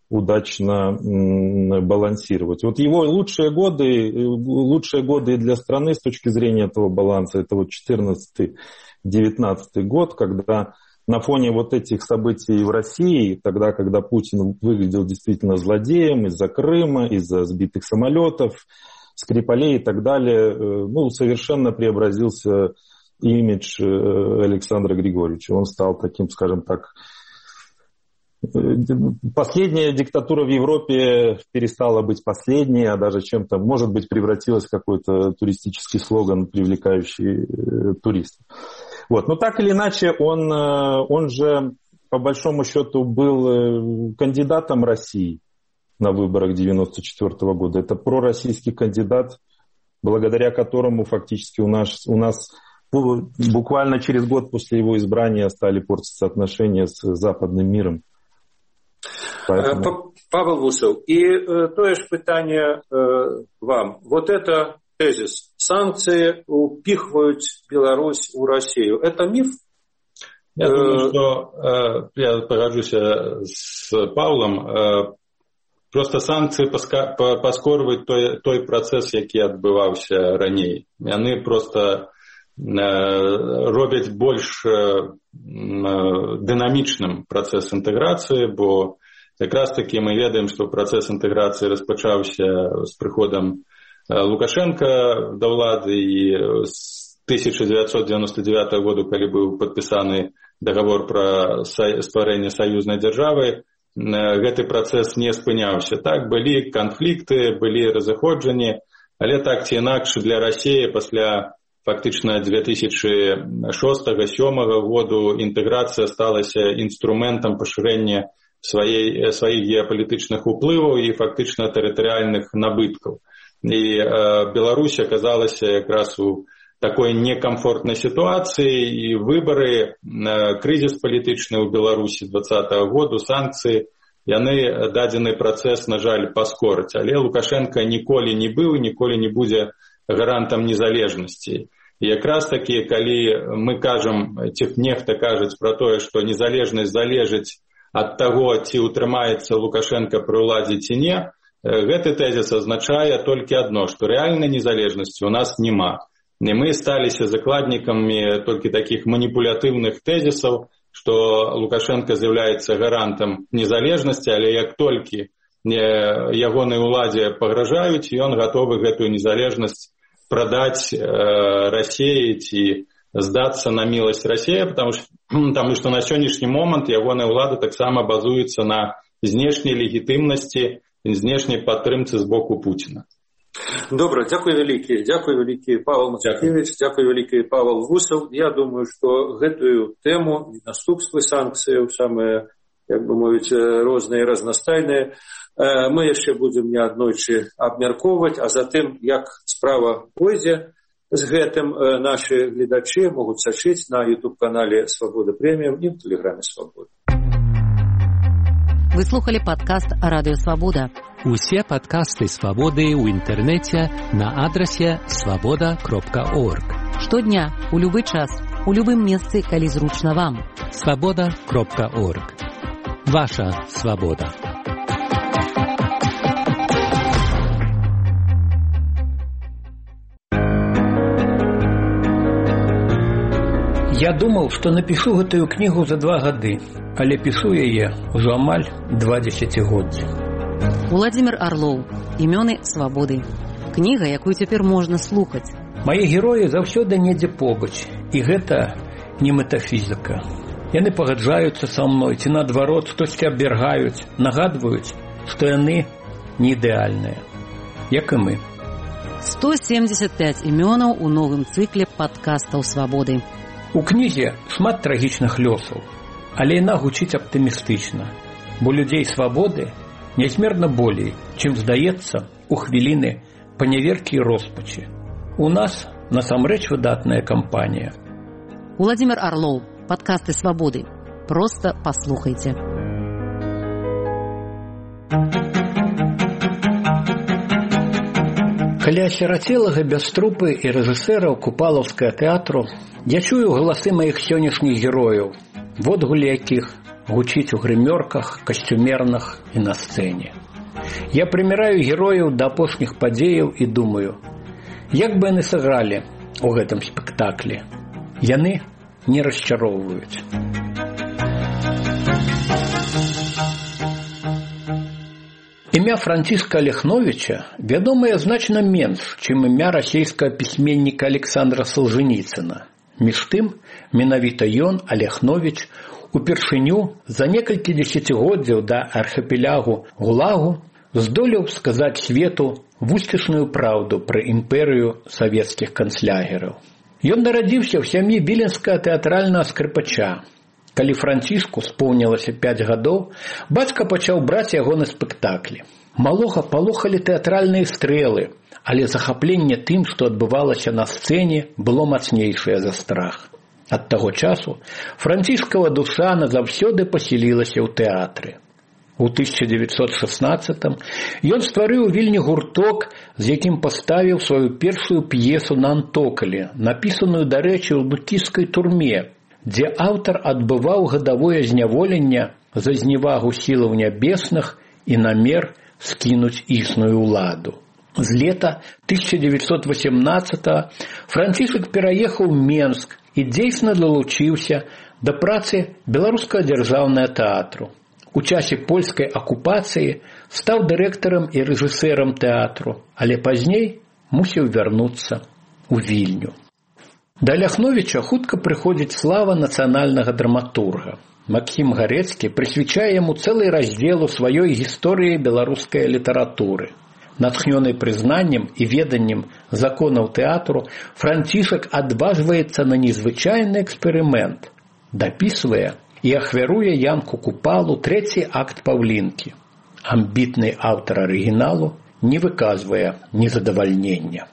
балансировать. Вот его лучшие годы для страны с точки зрения этого баланса, это вот 14-19 год, когда на фоне вот этих событий в России, тогда, когда Путин выглядел действительно злодеем из-за Крыма, из-за сбитых самолетов, Скрипалей и так далее, совершенно преобразился имидж Александра Григорьевича. Он стал таким, скажем так, последняя диктатура в Европе перестала быть последней, а даже чем-то, может быть, превратилась в какой-то туристический слоган, привлекающий туристов. Вот. Но так или иначе, он же, по большому счету, был кандидатом России на выборах 1994 года. Это пророссийский кандидат, благодаря которому фактически у нас буквально через год после его избрания стали портиться отношения с западным миром. Поэтому... Павел Вусов, и то же питание вам. Вот это тезис. Санкции упихивают Беларусь в Россию. Это миф? Я думаю, что я погоджусь с Павлом. Просто санкції паскорваюць той працэс, які адбываўся раней. Яны просто робяць больш дынамічным працэс інтэграцыі, бо якраз таки мы ведаем, што працэс інтэграцыі распачаўся з прыходам Лукашенко да ўлады, і з 1999 года, калі быў падпісаны дагавор пра стварэнне саюзнай дзяржавы, гэты працэс не спыняўся. Так, былі канфлікты, былі разыходжанні, але так ці інакш для России пасля фактычна 2006-2007 году інтэграцыя сталася інструментам пашырэння сваіх геапалітычных уплываў і фактычна тэрытарыяльных набыткаў. І Беларусь аказалася якраз у такой некомфортной ситуации, и выборы, кризис палітычны ў Беларусі 2020 году, санкцыі, яны дадзены працэс, на жаль, паскорыць. Але Лукашенко ніколі не быў, ніколі не будзе гарантам незалежнасці. І якраз таки, калі мы кажам, ці нехта кажуць пра тое, што незалежнасць залежыць ад таго, ці утрымаецца Лукашенко пры ўладзе ці не, гэты тэзіс азначае толькі адно, што рэальнай незалежнасці у нас няма. И мы сталіся закладнікамі толькі таких маніпулятыўных тэзісаў, што Лукашенко з'яўляецца гарантам незалежнасці, але як толькі ягонай уладзе пагражаюць, і ён гатовы гэтую незалежнасць прадаць Расіі ці здацца на міласць Расіі, потому што на сённяшні момант ягоная ўлада таксама базуецца на знешняй легітымнасці, знешняй падтрымцы з боку Пуціна. Добра, дзякуй вялікі Павел Мацкевіч, дзякуй вялікі Павел Гусаў. Я думаю, што гэтую тэму наступствы санкцыяў, самыя, як бы мовіць, розныя і разнастайныя, мы яшчэ будзем неаднойчы абмяркоўваць, а затым, як справа пойдзе з гэтым, нашы гледачы могуць сачыць на YouTube-канале «Свабода Прэміум» і в Тэлеграме «Свабода». Вы слухали падкаст «Радыё Свабода». Усе падкасты «Свабоды» ў інтэрнэце на адрасе svoboda.org. Штодня, у любы час, у любым месцы, калі зручна вам. svoboda.org. Ваша свабода. Я думаў, што напішу гэтую кнігу за 2 гады, але пішу яе ўжо амаль 2 дзесяцігоддзі. Уладзімір Арлоў. Імёны свабоды. Кніга, якую цяпер можна слухаць. Мае героі заўсёды недзе побач, і гэта не метафізіка. Яны пагаджаюцца са мной, ці наадварот, штосьці абвяргаюць, нагадваюць, што яны не ідэальныя, як і мы. 175 імёнаў у новым цыкле падкастаў «Свабоды». У кнізе шмат трагічных лёсаў, але яна гучыць аптымістычна, бо людзей свабоды нязмерна болей, чым здаецца у хвіліны паняверкі і роспачы. У нас насамрэч выдатная кампанія. Уладзімір Арлоў. Падкасты «Свабоды». Проста паслухайце. Каля асірацелага без трупы і рэжысэраў Купалаўскага тэатру я чую галасы маіх сённяшніх герояў, водгуль якіх гучыць у грымёрках, касцюмернах і на сцэне. Я прыміраю герояў да апошніх падзеяў і думаю, як бы яны сыгралі у гэтым спектаклі. Яны не расчароўваюць. Імя Франціска Аляхновіча вядомае значна менш, чым імя расійскага пісьменніка Александра Солженіцына. Між тым, менавіта ён, Аляхновіч, упершыню за некалькі дзесяцігоддзяў да архіпелягу ГУЛАГу здолеў сказаць свету вусцішную праўду пра імперыю савецкіх канцлягераў. Ён нарадзіўся ў сям'і віленскага тэатральнага скрыпача. Калі Франціску споўнілася 5 гадоў, бацька пачаў браць яго на спектаклі. Малога палохалі тэатральныя стрэлы, але захапленне тым, што адбывалася на сцэне, было мацнейшае за страх. Ад таго часу францішкава душа назаўсёды пасялілася ў тэатры. У 1916-м ён стварыў у Вільні гурток, з якім паставіў сваю першую п'есу на Антокалі, напісаную, дарэчы, ў букійскай турме, дзе аўтар адбываў гадавое зняволенне за зневагу сілаў нябесных і намер скінуць існую ўладу. З лета 1918-го Францішак пераехаў у Менск і дзейсна далучыўся да працы Беларускага дзяржаўнага тэатру. У часе польскай акупацыі стаў дырэктарам і рэжысэрам тэатру, але пазней мусіў вярнуцца ў Вільню. Да Аляхновіча хутка прыходзіць слава нацыянальнага драматурга. Максім Гарэцкі прысвячае яму цэлы раздзел у сваёй гісторыі беларускай літаратуры. Натхнёны прызнаннем і веданнем законаў тэатру, Францішак адважваецца на незвычайны эксперымент, дапісвае і ахвяруе Янку Купалу 3-й акт Паўлінкі. Амбітны аўтар арыгіналу не выказвае незадавальнення.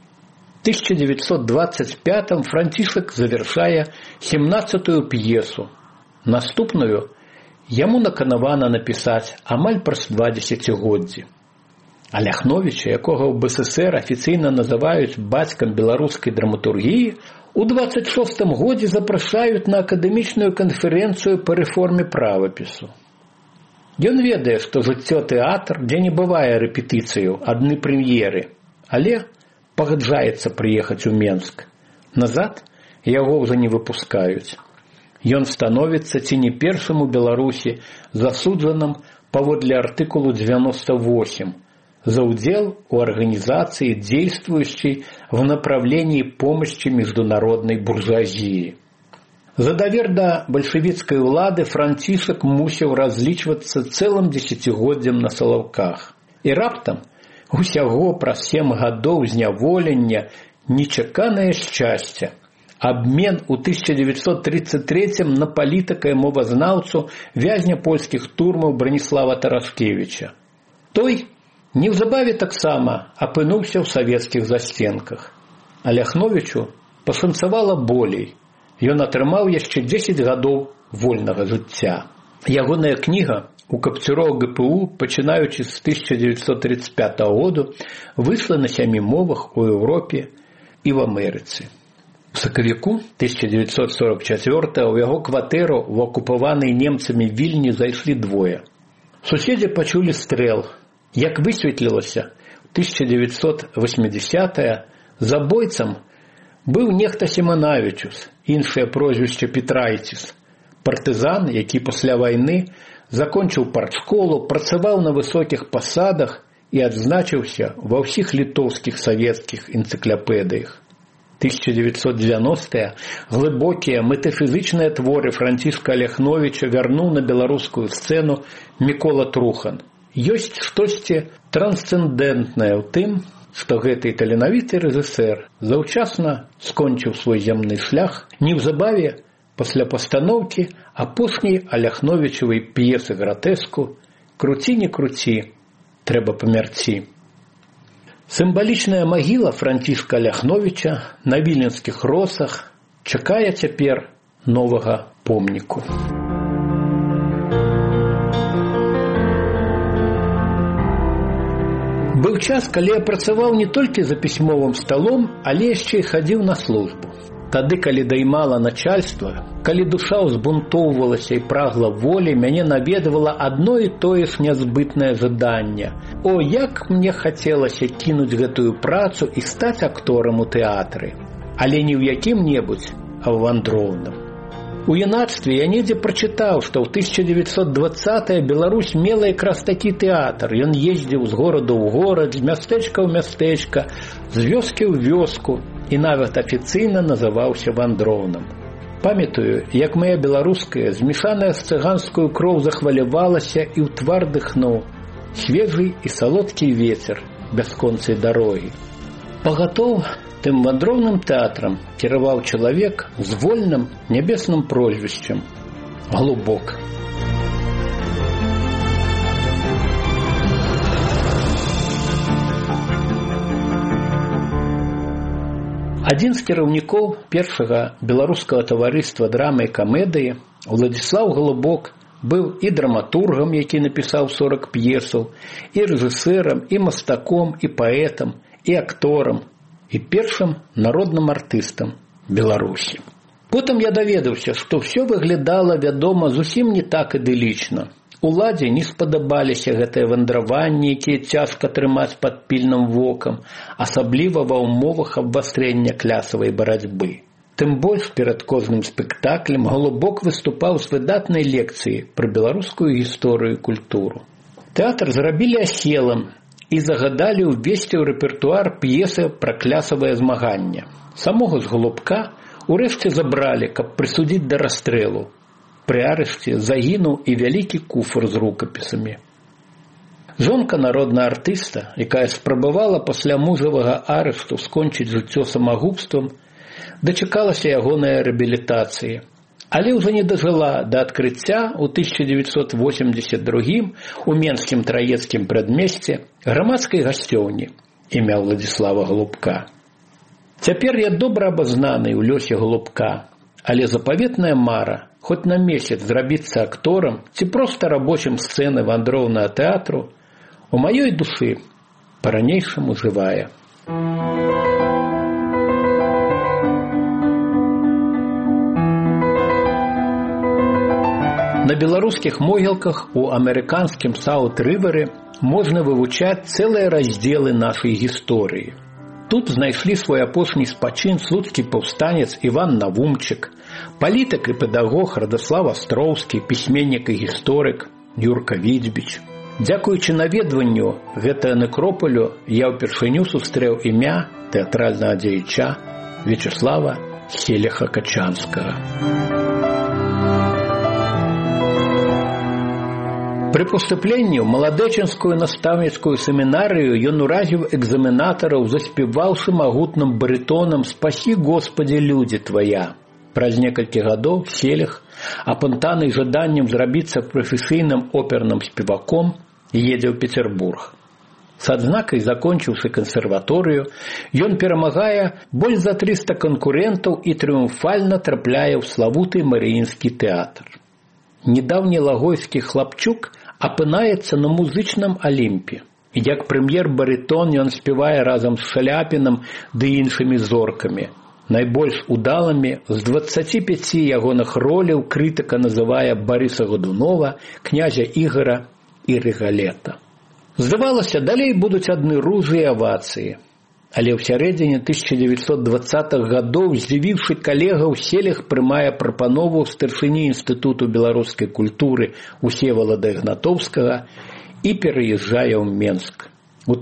1925-м Францішак завяршае 17-ю п'есу. Наступную яму наканавана напісаць амаль праз 2 дзесяцігоддзі. Аляхновіча, якога ў БССР афіцыйна называюць бацькам беларускай драматургіі, у 26-м годзе запрашаюць на акадэмічную канферэнцыю па рэформе правапісу. Ён ведае, што жыццё тэатр, дзе не бывае рэпетыцыяў, адны прэм'еры, але пагаджаецца прыехаць у Менск. Назад яго ўжо не выпускаюць. Ён становіцца ці не першым у Беларусі засуджаным паводле артыкулу 98 за удел у организации, действующей в направлении помощи международной буржуазии. За давер да большевіцкай улады Францішак мусіў разлічвацца цэлым дзесяцігоддзям на Салаўках. І раптам усяго праз 7 гадоў зняволення нечаканае шчасце. Абмен у 1933 на палітыка і мовазнаўцу вязня польскіх турмаў Браніслава Тараскевіча. Той неўзабаве таксама апынуўся ў савецкіх застенках. А Ляхновічу пашанцавала болей. Ён атрымаў яшчэ 10 гадоў вольнага жыцця. Ягоная кніга у капцюроў ГПУ, пачынаючы з 1935 году, выйшла на 7 мовах у Еўропе і в Амерыцы. У сакавіку 1944 у яго кватэру в акупаванай немцамі Вільні зайшлі двое. Суседзі пачулі стрэл. Як высветлілася, у 1980 забойцам быў нехта Семанавічус, іншае прозвішча Петрайціс, партызан, які пасля вайны закончыў партшколу, працаваў на высокіх пасадах і адзначыўся ва ўсіх літоўскіх савецкіх энцыклапедыях. 1990-е глыбокія метафізычныя творы Францішка Ляхновіча вярнуў на беларускую сцэну Мікола Трухан. Ёсць штосьці трансцэндэнтнае ў тым, што гэты таленавіты рэжысэр заўчасна скончыў свой зямны шлях неўзабаве пасля пастаноўкі апошняй Ляхновічавай п'есы гратэску «Круці, не круці, трэба памярці». Сімвалічная магіла Францішка Ляхновіча на віленскіх росах чакае цяпер новага помніку. Быў час, калі я працаваў не толькі за пісьмовым сталом, але яшчэ і хадзіў на службу. Тады, калі даймала начальства, калі душа ўзбунтоўвалася і прагла волі, мяне наведвала адно і тое ж нязбытнае жаданне. О, як мне хацелася кінуць гэтую працу і стаць акторам у тэатры. Але не ў якім-небудзь, а ў вандроўным. У юнацтве я недзе прачытаў, што ў 1920-е Беларусь мела якраз такі тэатр. Ён ездзіў з горада ў горад, з мястэчка ў мястэчка, з вёскі ў вёску і нават афіцыйна называўся вандроўным. Памятаю, як моя беларуская, змешаная з цыганскую кроў захвалявалася і ў твар дыхнуў свежы і салодкі вецер бясконцай дарогі. Пагатоў, тым вандроўным тэатрам кіраваў чалавек з вольным нябесным прозвішчам Глубок. Адзін з кіраўнікоў першага беларускага таварыства драмы і камедыі, Уладзіслаў Глубок, быў і драматургам, які напісаў 40 п'есаў, і рэжысэрам, і мастаком, і паэтам, і акторам, і першым народным артыстам Беларусі. Потым я даведаўся, што ўсё выглядала, вядома, зусім не так ідылічна. Уладзе не спадабаліся гэтыя вандраванні, якія цяжка трымаць пад пільным вокам, асабліва ва ўмовах абвастрэння клясавай барацьбы. Тым больш перад кожным спектаклем Глубок выступаў з выдатнай лекцыяй пра беларускую гісторыю і культуру. Тэатр зрабілі аселым і загадалі ўвесці ў рэпертуар п'есы пра клясавае змаганне. Самога з Глубка урэшце забралі, каб прысудзіць да расстрэлу. Пры арышце загінуў і вялікі куфр з рукапісамі. Жонка народнага артыста, якая спрабавала пасля мужавага арышту скончыць жыццё самагубствам, дачакалася ягонай рэабілітацыі, але ўжо не дажыла да адкрыцця ў 1982 у Менскім Траецкім прадмесці грамадскай гасцёўні імя Уладзіслава Глубка. Цяпер я добра абазнаны ў лёсе Глубка, але запаветная мара хоць на месяц зрабіцца акторам ці проста рабочым сцэны вандроўнага тэатру у маёй душы па-ранейшаму жывая. На беларускіх могілках у амерыканскім Саут-Рывэры можна вывучаць цэлыя раздзелы нашай гісторыі. Тут знайшлі свой апошні спачын слуцкі паўстанец Іван Навумчык, палітык і педагог Радаслав Астроўскі, пісьменнік і гісторык, Юрка Відзьбіч. Дзякуючы наведванню гэтага некропалю я ўпершыню сустрэў імя тэатральнага дзеяча Вячеслава Селіха-Качанскага. Пры паступленні ў маладэчынскую настаўніцкую семінарыю ён уразіў экзаменатараў, заспяваўшы магутным барытонам «Спасі, Господи, людзі твая». Праз некалькі гадоў Селіх, апантаны жаданнем зрабіцца прафесійным оперным спеваком, едзе ў Петербург. С адзнакай, закончыўшы кансерваторыю, ён перамагае больш за 300 канкурентаў і трыумфальна трапляе ў славуты Марыінскі тэатр. Недаўні лагойскі хлапчук апынаецца на музычным алімпе. І як прэм'ер-барытон ён спявае разам з Шаляпінам ды іншымі зоркамі. Найбольш удалымі з 25 ягоных роляў крытыка называе Барыса Годунова, князя Ігара і Рыгалета. Здавалася, далей будуць адны ружы і авацыі. Але ў сярэдзіне 1920-х гадоў, здзівіўшы калегаў, Селіх прымае прапанову старшыні Інстытуту беларускай культуры Усевалада Ігнатоўскага і пераязджае ў Менск. У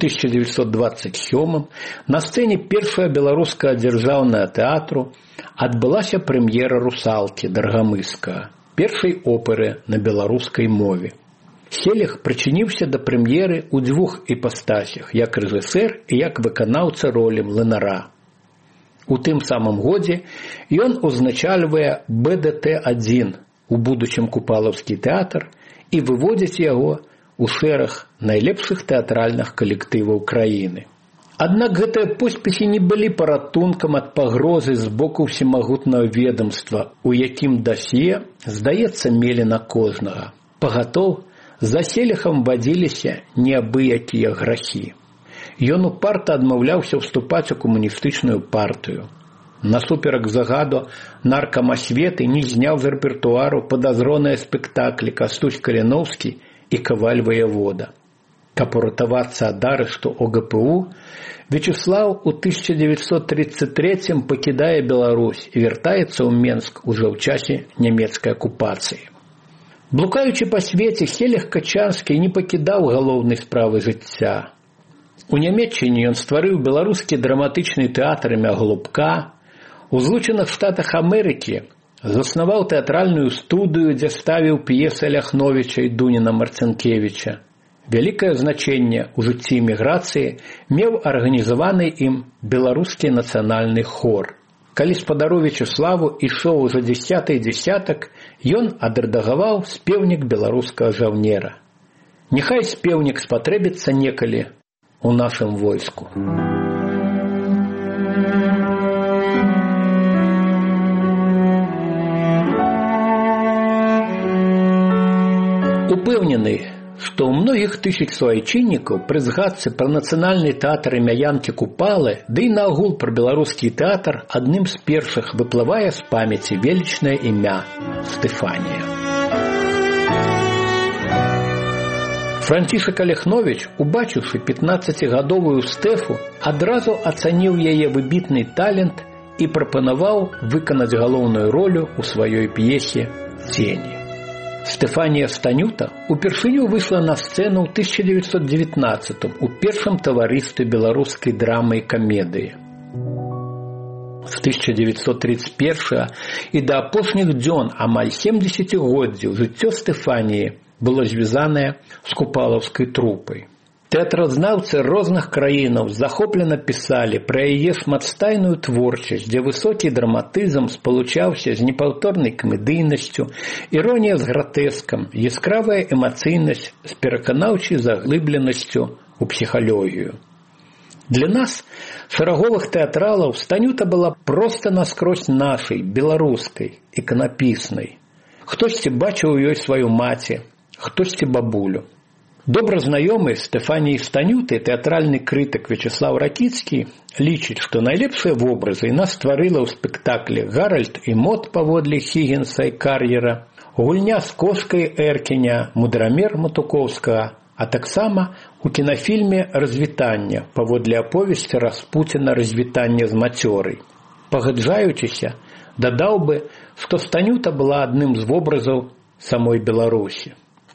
1927 на сцэне першага беларускага дзяржаўнага тэатру адбылася прэм'ера «Русалкі» Даргамыскага, першай оперы на беларускай мове. Селіх прычыніўся да прэм'еры ў двух іпастасях, як рэжысэр і як выканаўца ролі млынара. У тым самым годзе ён узначальвае БДТ-1, у будучым Купалаўскі тэатр, і выводзіць яго у шэраг найлепшых тэатральных калектываў краіны. Аднак гэтыя поспехі не былі паратункам ад пагрозы з боку всемагутнага ведамства, у якім дасье, здаецца, мелі на кожнага. Пагатоў, за Селіхам вадзіліся неабыякія грахі. Ён упарта адмаўляўся ўступаць у камуністычную партыю. Насуперак загаду наркамасветы не зняў з рэпертуару падазроныя спектаклі «Кастусь Каліноўскі» і «Каваль воевода». Каб уратавацца ад арышту ОГПУ, Вячеслаў у 1933 пакідае Беларусь і вяртаецца ў Менск ужо ў часе нямецкай акупацыі. Блукаючы па свеце, Селіх-Качанскі не пакідаў галоўнай справы жыцця. У Нямецчыне ён стварыў беларускі драматычны тэатр імя Глубка, у Злучаных Штатах Амерыкі заснаваў тэатральную студыю, дзе ставіў п'есы Ляхновіча і Дуніна Марцінкевіча. Вялікае значэнне ў жыцці эміграцыі меў арганізаваны ім беларускі нацыянальны хор. Калі спадару Вячеславу ішоў ужо 10-й дзесятак, ён адрэдагаваў спеўнік беларускага жаўнера. Няхай спеўнік спатрэбіцца некалі у нашым войску. Упэўнены, што ў многіх тысяч суайчыннікаў пры згадцы пра нацыянальны тэатр імя Янкі Купалы, ды і наогул пра беларускі тэатр адным з першых выплывае з памяці велічнае імя Стэфанія. Францішак Аляхновіч, убачыўшы 15-гадовую Стэфу, адразу ацаніў яе выбітны талент і прапанаваў выканаць галоўную ролю ў сваёй п'есе «Цені». Стэфанія Станюта упершыню выйшла на сцэну ў 1919 у першым таварыстве беларускай драмы і камедыі. З 1931 і да апошніх дзён амаль 70-годдзяў жыццё Стэфаніі было звязанае з купалаўскай трупай. Тэатразнаўцы розных краінаў захоплена пісалі пра яе шматстайную творчасць, дзе высокі драматызм спалучаўся з непаўторнай камедыйнасцю, іронія з гратэскам, яскравая эмацыйнасць з пераканаўчай заглыбленасцю ў псіхалогію. Для нас, шараговых тэатралаў, Станюта была проста наскрозь нашай, беларускай, іканапіснай. Хтосьці бачыў у ёй сваю маці, хтосьці бабулю. Добра знаёмы Стэфаніі Станюты тэатральны крытык Вячеслаў Ракіцкі лічыць, што найлепшыя вобразы яна стварыла ў спектаклі «Гаральд і Мот» паводле Хіггінса і Кар'ера, «Гульня з кошкай Эркіня», «Мудрамер» Матукоўскага, а таксама у кінафільме «Развітанне» паводле аповесці Распуціна «Развітанне з мацёрай». Пагаджаючыся, дадаў бы, што Станюта была адным з вобразаў самой Беларусі.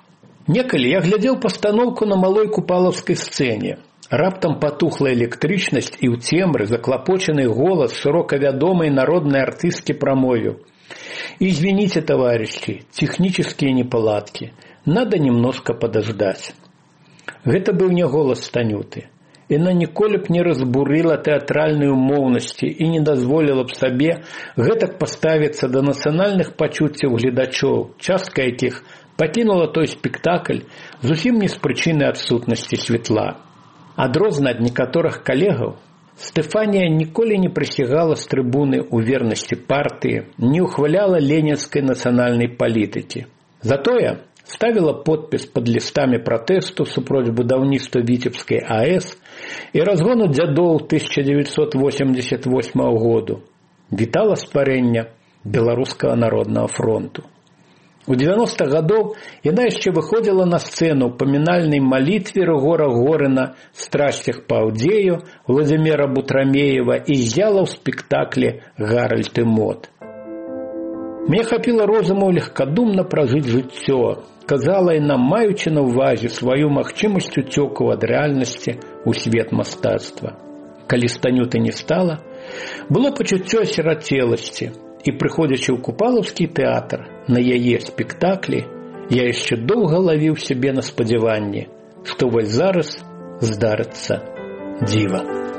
Некалі я глядзеў пастаноўку на малой купалаўскай сцэне. Раптам патухла электрычнасць, і ў цемры заклапочаны голас шырока вядомай народнай артысткі прамовіў: «Извините, товарищи, технические неполадки. Надо немножко подождать». Гэта быў не голас Танюты. Яна ніколі б не разбурыла тэатральнай умоўнасці і не дазволіла б сабе гэтак паставіцца да нацыянальных пачуццяў гледачоў, частка якіх пакінула той спектакль зусім не з прычыны адсутнасці святла. Адрозна ад некаторых калегаў, Стэфанія ніколі не прысягала з трыбуны ў вернасці партыі, не ўхваляла ленінскай нацыянальнай палітыкі. Затое ставіла подпіс пад лістамі пратэсту супроць будаўніцтва Віцебскай АЭС і разгону дзядоў 1988 году. Вітала стварэнне Беларускага народнага фронту. У 90-х гадоў яна яшчэ выходзіла на сцэну ў памінальнай малітве Рыгора Горына «Страсцях па Аўдзею» Владзіміра Бутрамеева і з'яла ў спектаклі «Гаральд і Мод». Мне хапіла розуму легкадумна пражыць жыццё, казала яна, маючы на ўвазе сваю магчымасць уцёку ад рэальнасці ў свет мастацтва. Калі Станюты не стала, было пачуццё асірацеласці, і прыходзячы ў Купалаўскі тэатр на яе спектаклі, я яшчэ доўга лавіў сябе на спадзяванні, што вось зараз здарыцца дзіва.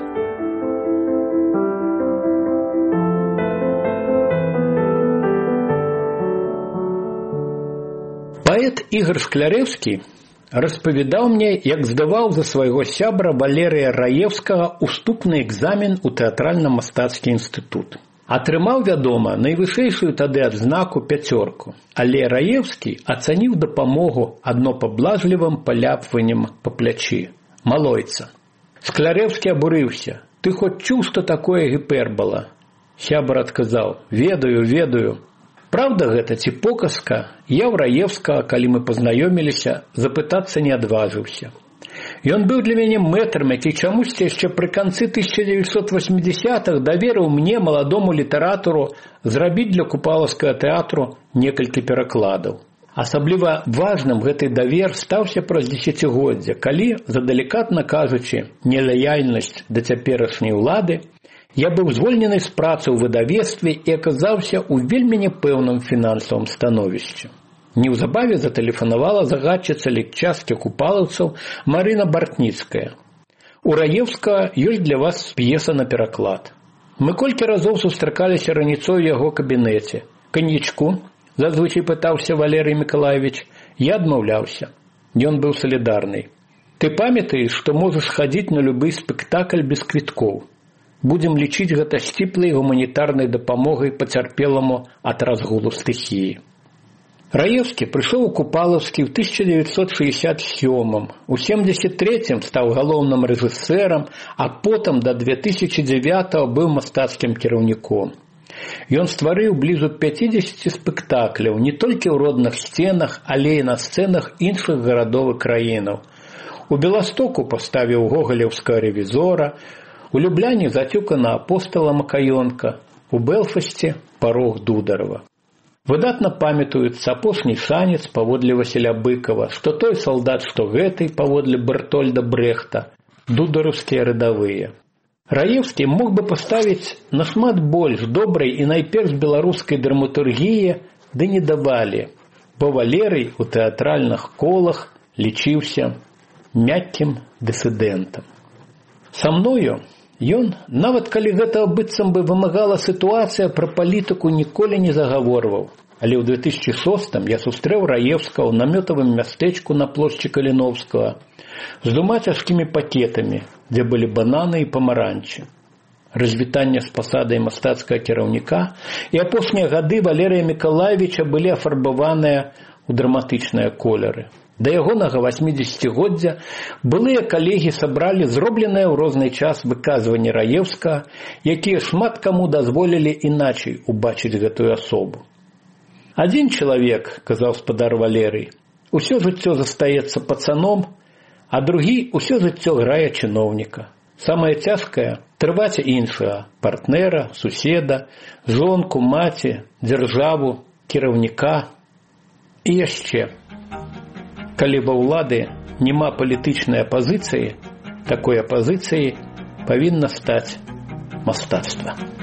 Паэт Ігор Шкляревскі распавядаў мне, як здаваў за свайго сябра Валерыя Раевскага уступны экзамен у тэатральна-мастацкі інстытут. Атрымаў, вядома, найвышэйшую тады адзнаку 5, але Раевскі ацаніў дапамогу адно паблажлівым паляпваннем па плячы. Малойца. Шкляревскі абурыўся. «Ты хоць чуў, што такое гіпербала?» Сябар адказаў: «Ведаю». Правда гэта ці показка? Я ў Раевскага, калі мы пазнаёміліся, запытацца не адважыўся. Ён быў для мяне мэтрам, які чамусьці яшчэ пры канцы 1980-х даверыў мне, маладому літаратуру, зрабіць для Купалаўскага тэатру некалькі перакладаў. Асабліва важным гэты давер стаўся праз дзесяцігоддзя, калі, задалікатна кажучы, нелаяльнасць да цяперашняй улады, я быў звольнены з працы ў выдавецтве і аказаўся ў вельмі няпэўным фінансавым становішчы. Неўзабаве затэлефанавала загадчыца літчасткі купалаўцаў Марына Бартніцкая. «У Раевскага ёсць для вас п'еса на пераклад». Мы колькі разоў сустракаліся раніцой у яго кабінеце. «Каньячку?» – зазвычай пытаўся Валерый Миколаевич. Я адмаўляўся. Ён быў салідарны. «Ты памятаеш, што можаш хадзіць на любы спектакль без квіткоў. Будзем лічыць гэта сціплай гуманітарнай дапамогай пацярпеламу ад разгулу стыхіі». Раевскі прыйшоў у Купалаўскі ў 1967-м, у 1973-м стаў галоўным рэжысэрам, а потым да 2009-го быў мастацкім кіраўніком. Ён стварыў блізу 50 спектакляў не толькі ў родных сценах, але і на сцэнах іншых гарадоў і краінаў. У Беластоку паставіў гогалеўскага рэвізора, у Любляне зацюкана апостала Макаёнка, у Бэлфасце парог Дударова. Выдатна памятаюцца апошні шанец паводле Васіля Быкова, што той салдат, што гэтай паводле Бертольда Брехта, дудараўскія рядавыя. Раевскі мог бы паставіць нашмат больш добрай і найперш беларускай драматургіі, ды не давалі, бо Валерый у тэатральных колах лічыўся мяккім дысідэнтам. Са мною ён, нават калі гэта быццам бы вымагала сітуацыя, пра палітыку ніколі не загаворваў. Але ў 2006-м я сустрэў Раевскага ў намётавым мястэчку на плошчы Каліновскага з 2 цяжкімі пакетамі, дзе былі бананы і памаранчы. Развітанне з пасадай мастацкага кіраўніка і апошнія гады Валерыя Мікалаевіча былі афарбаваныя ў драматычныя колеры. Да ягонага 80-годдзя былыя калегі сабралі зробленыя ў розны час выказванні Раевскага, якія шмат каму дазволілі іначай убачыць гэтую асобу. «Адзін чалавек, – казаў спадар Валерый, – усё жыццё застаецца пацаном, а другі усё жыццё грае чыноўніка. Самае цяжкае – трываць іншага – партнера, суседа, жонку, маці, дзяржаву, кіраўніка і яшчэ». Калі ва ўлады няма палітычнай апазіцыі, такой апазіцыяй павінна стаць мастацтва.